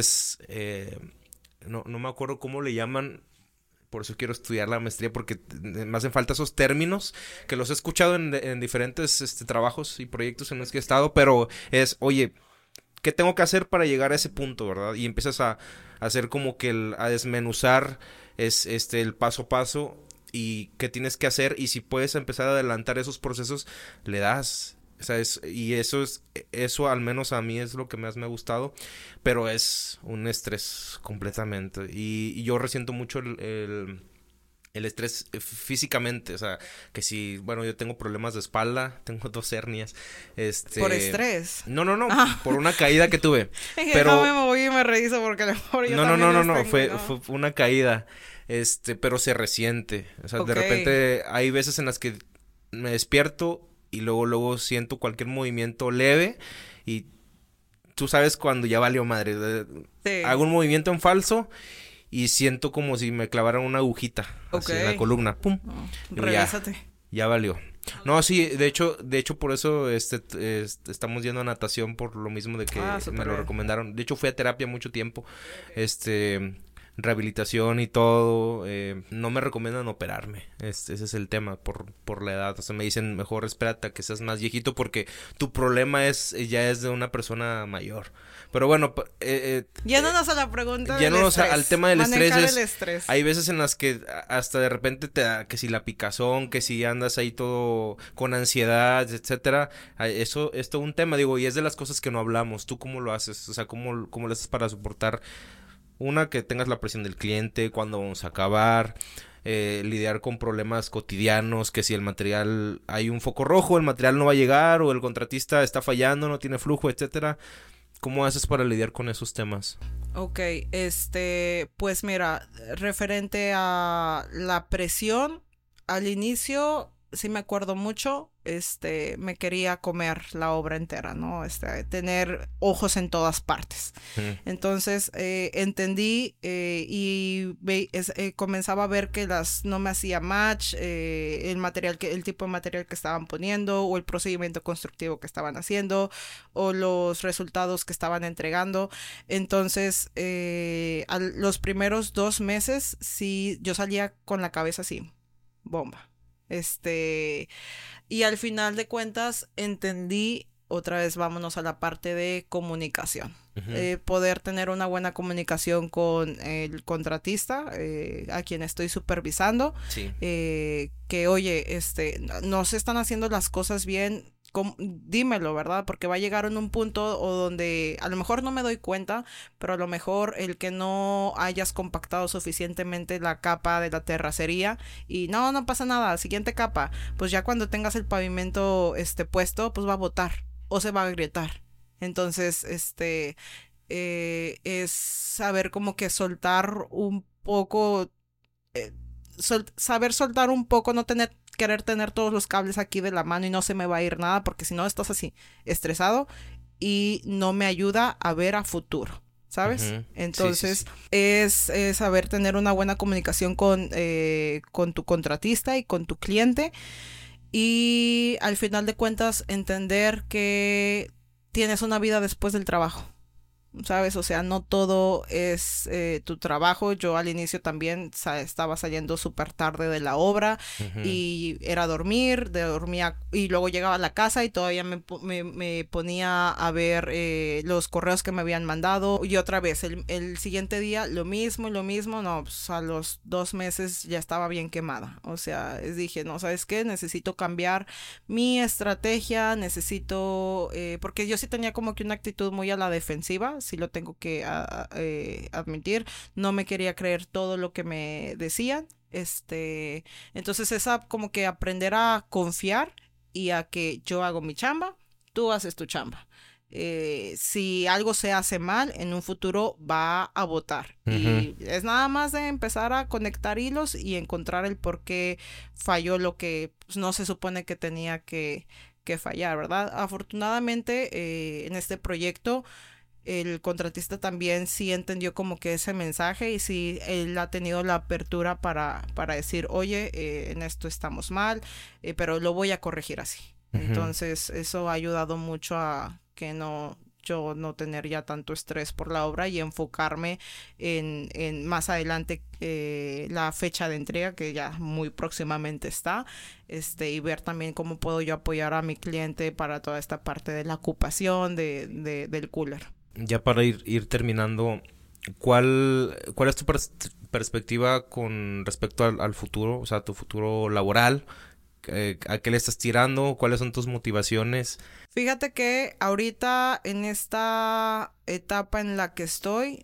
no me acuerdo cómo le llaman. Por eso quiero estudiar la maestría, porque me hacen falta esos términos que los he escuchado en diferentes trabajos y proyectos en los que he estado, pero oye, ¿qué tengo que hacer para llegar a ese punto, verdad? Y empiezas a hacer como que a desmenuzar el paso a paso y qué tienes que hacer, y si puedes empezar a adelantar esos procesos, le das. O sea, eso al menos a mí es lo que más me ha gustado, pero es un estrés completamente, y yo resiento mucho el estrés físicamente. O sea, que si, bueno, yo tengo problemas de espalda, tengo 2 hernias, ¿Por estrés? No, por una caída que tuve. Pero no me moví y me reviso porque a lo mejor yo no, fue una caída, pero se resiente. O sea, de repente hay veces en las que me despierto y luego siento cualquier movimiento leve y tú sabes cuando ya valió madre. Sí. Hago un movimiento en falso y siento como si me clavaran una agujita así en la columna. ¡Pum! Revísate. Ya valió. No, sí, de hecho por eso estamos yendo a natación, por lo mismo de que me lo recomendaron. De hecho fui a terapia mucho tiempo. Rehabilitación y todo. No me recomiendan operarme. Ese es el tema por la edad. O sea, me dicen mejor espérate a que seas más viejito porque tu problema ya es de una persona mayor. Pero bueno, yéndonos a la pregunta yéndonos al tema del estrés, el estrés. Hay veces en las que hasta de repente te da que si la picazón, que si andas ahí todo con ansiedad, etcétera. Eso es todo un tema, digo, y es de las cosas que no hablamos. ¿Tú cómo lo haces? O sea, ¿cómo lo haces para soportar que tengas la presión del cliente, cuándo vamos a acabar, lidiar con problemas cotidianos, que si el material, hay un foco rojo, el material no va a llegar, o el contratista está fallando, no tiene flujo, etcétera? ¿Cómo haces para lidiar con esos temas? Ok, pues mira, referente a la presión, al inicio sí me acuerdo mucho, me quería comer la obra entera, ¿no? Tener ojos en todas partes. Entonces, entendí y comenzaba a ver que no me hacía match el tipo de material que estaban poniendo, o el procedimiento constructivo que estaban haciendo, o los resultados que estaban entregando. Entonces, los primeros 2 meses, sí, yo salía con la cabeza así, bomba. Y al final de cuentas entendí, otra vez vámonos a la parte de comunicación. Poder tener una buena comunicación con el contratista, a quien estoy supervisando. Sí. Que oye, no se están haciendo las cosas bien. Dímelo, ¿verdad? Porque va a llegar en un punto o donde a lo mejor no me doy cuenta, pero a lo mejor el que no hayas compactado suficientemente la capa de la terracería y no pasa nada, siguiente capa, pues ya cuando tengas el pavimento puesto, pues va a botar o se va a agrietar. Entonces, es saber como que soltar un poco, saber soltar un poco, no querer tener todos los cables aquí de la mano y no se me va a ir nada, porque si no estás así estresado y no me ayuda a ver a futuro, ¿sabes? Entonces, sí. Es saber tener una buena comunicación con tu contratista y con tu cliente, y al final de cuentas entender que tienes una vida después del trabajo, ¿sabes? O sea, no todo es tu trabajo. Yo al inicio también estaba saliendo súper tarde de la obra y era dormía y luego llegaba a la casa y todavía me ponía a ver los correos que me habían mandado, y otra vez el siguiente día lo mismo, no, pues a los 2 meses ya estaba bien quemada. O sea, dije, no, ¿sabes qué? Necesito cambiar mi estrategia, porque yo sí tenía como que una actitud muy a la defensiva, sí lo tengo que admitir. No me quería creer todo lo que me decían. Entonces esa como que aprender a confiar y a que yo hago mi chamba, tú haces tu chamba. Si algo se hace mal, en un futuro va a botar. Y es nada más de empezar a conectar hilos y encontrar el por qué falló lo que pues, no se supone que tenía que fallar, ¿verdad? Afortunadamente, en este proyecto, el contratista también sí entendió como que ese mensaje, y sí él ha tenido la apertura para decir, oye, en esto estamos mal, pero lo voy a corregir así. Entonces eso ha ayudado mucho a que yo no tener ya tanto estrés por la obra y enfocarme en más adelante la fecha de entrega, que ya muy próximamente está, y ver también cómo puedo yo apoyar a mi cliente para toda esta parte de la ocupación del cooler. Ya para ir terminando, ¿cuál es tu perspectiva con respecto al futuro? O sea, tu futuro laboral, ¿a qué le estás tirando? ¿Cuáles son tus motivaciones? Fíjate que ahorita en esta etapa en la que estoy,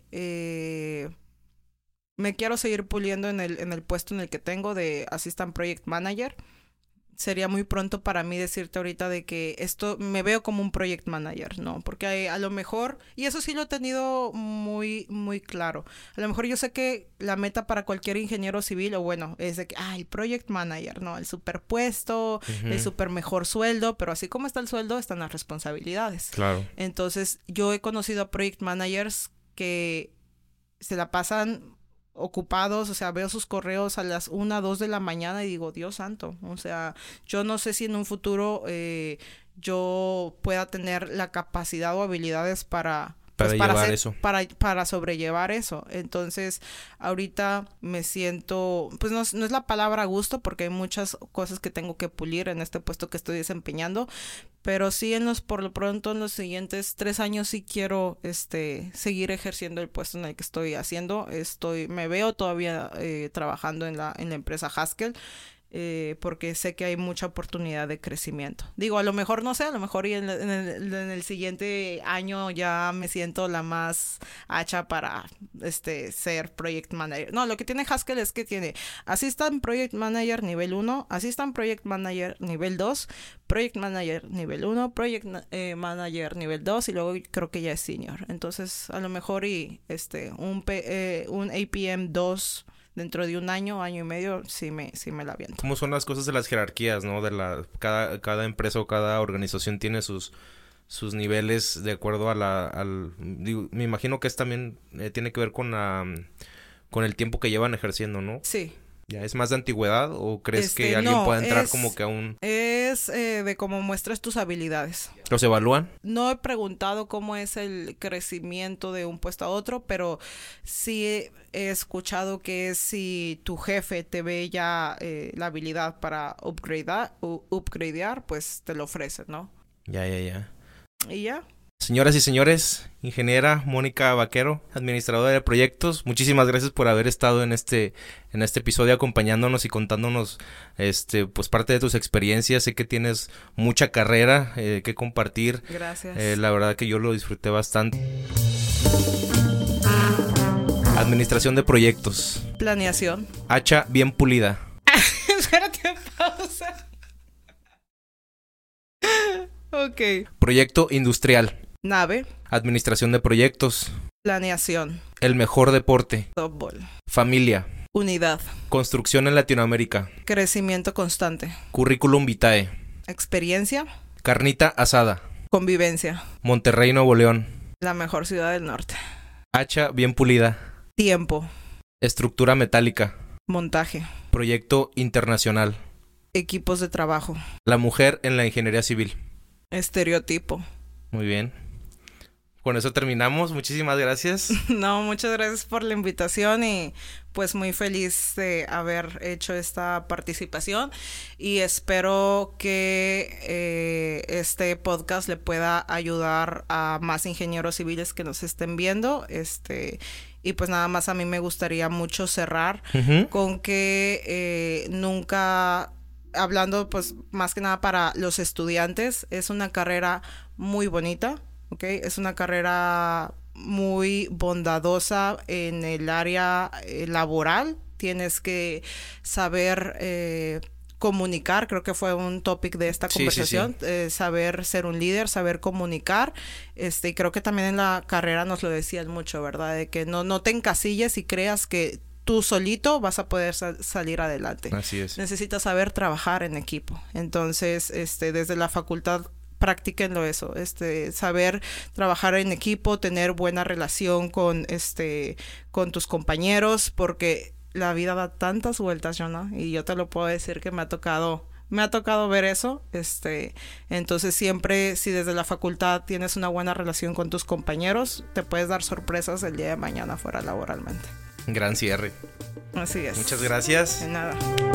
me quiero seguir puliendo en el puesto en el que tengo de Assistant Project Manager. Sería muy pronto para mí decirte ahorita de que esto me veo como un project manager, ¿no? Porque a lo mejor, y eso sí lo he tenido muy, muy claro, a lo mejor yo sé que la meta para cualquier ingeniero civil, o bueno, es de que, el project manager, ¿no? El superpuesto, el super mejor sueldo, pero así como está el sueldo, están las responsabilidades. Claro. Entonces, yo he conocido a project managers que se la pasan ocupados, o sea, veo sus correos a las 1, 2 de la mañana y digo, Dios santo, o sea, yo no sé si en un futuro yo pueda tener la capacidad o habilidades para sobrellevar eso. Entonces, ahorita me siento, pues no es la palabra a gusto, porque hay muchas cosas que tengo que pulir en este puesto que estoy desempeñando, pero sí por lo pronto en los siguientes 3 años sí quiero seguir ejerciendo el puesto en el que estoy haciendo. Me veo todavía trabajando en la empresa Haskell. Porque sé que hay mucha oportunidad de crecimiento. Digo, a lo mejor no sé, a lo mejor y en el siguiente año ya me siento la más hacha para ser Project Manager. No, lo que tiene Haskell es que tiene Assistant Project Manager nivel 1, Assistant Project Manager nivel 2, Project Manager nivel 1, Project Manager nivel 2, y luego creo que ya es Senior. Entonces, a lo mejor y un APM 2 dentro de un año y medio, sí me la aviento. ¿Cómo son las cosas de las jerarquías, no? Cada empresa o cada organización tiene sus niveles de acuerdo a digo, me imagino que es también tiene que ver con el tiempo que llevan ejerciendo, ¿no? Sí. ¿Ya es más de antigüedad o crees que alguien pueda entrar como que a un...? Es de cómo muestras tus habilidades. ¿Los evalúan? No he preguntado cómo es el crecimiento de un puesto a otro, pero sí he escuchado que si tu jefe te ve ya la habilidad para upgradear, pues te lo ofrece, ¿no? Ya. Y ya. Señoras y señores, ingeniera Mónica Vaquero, administradora de proyectos, muchísimas gracias por haber estado en este episodio acompañándonos y contándonos pues parte de tus experiencias. Sé que tienes mucha carrera que compartir. Gracias. La verdad que yo lo disfruté bastante. Administración de proyectos. Planeación. Hacha bien pulida. Espérate, pausa. Ok. Proyecto industrial. Nave. Administración de proyectos. Planeación. El mejor deporte. Softball. Familia. Unidad. Construcción en Latinoamérica. Crecimiento constante. Currículum vitae. Experiencia. Carnita asada. Convivencia. Monterrey, Nuevo León. La mejor ciudad del norte. Hacha bien pulida. Tiempo. Estructura metálica. Montaje. Proyecto internacional. Equipos de trabajo. La mujer en la ingeniería civil. Estereotipo. Muy bien. Con eso terminamos. Muchísimas gracias. No, muchas gracias por la invitación y pues muy feliz de haber hecho esta participación y espero que este podcast le pueda ayudar a más ingenieros civiles que nos estén viendo. Y pues nada más a mí me gustaría mucho cerrar con que nunca... Hablando pues más que nada para los estudiantes, es una carrera muy bonita, ¿ok? Es una carrera muy bondadosa en el área laboral. Tienes que saber comunicar, creo que fue un topic de esta conversación, sí. Saber ser un líder, saber comunicar, y creo que también en la carrera nos lo decían mucho, ¿verdad? De que no te encasilles y creas que tú solito vas a poder salir adelante. Así es. Necesitas saber trabajar en equipo. Entonces, desde la facultad, practíquenlo eso. Saber trabajar en equipo, tener buena relación con tus compañeros, porque la vida da tantas vueltas, ¿no? Y yo te lo puedo decir que me ha tocado ver eso. Entonces siempre, si desde la facultad tienes una buena relación con tus compañeros, te puedes dar sorpresas el día de mañana fuera laboralmente. Gran cierre. Así es. Muchas gracias. De nada.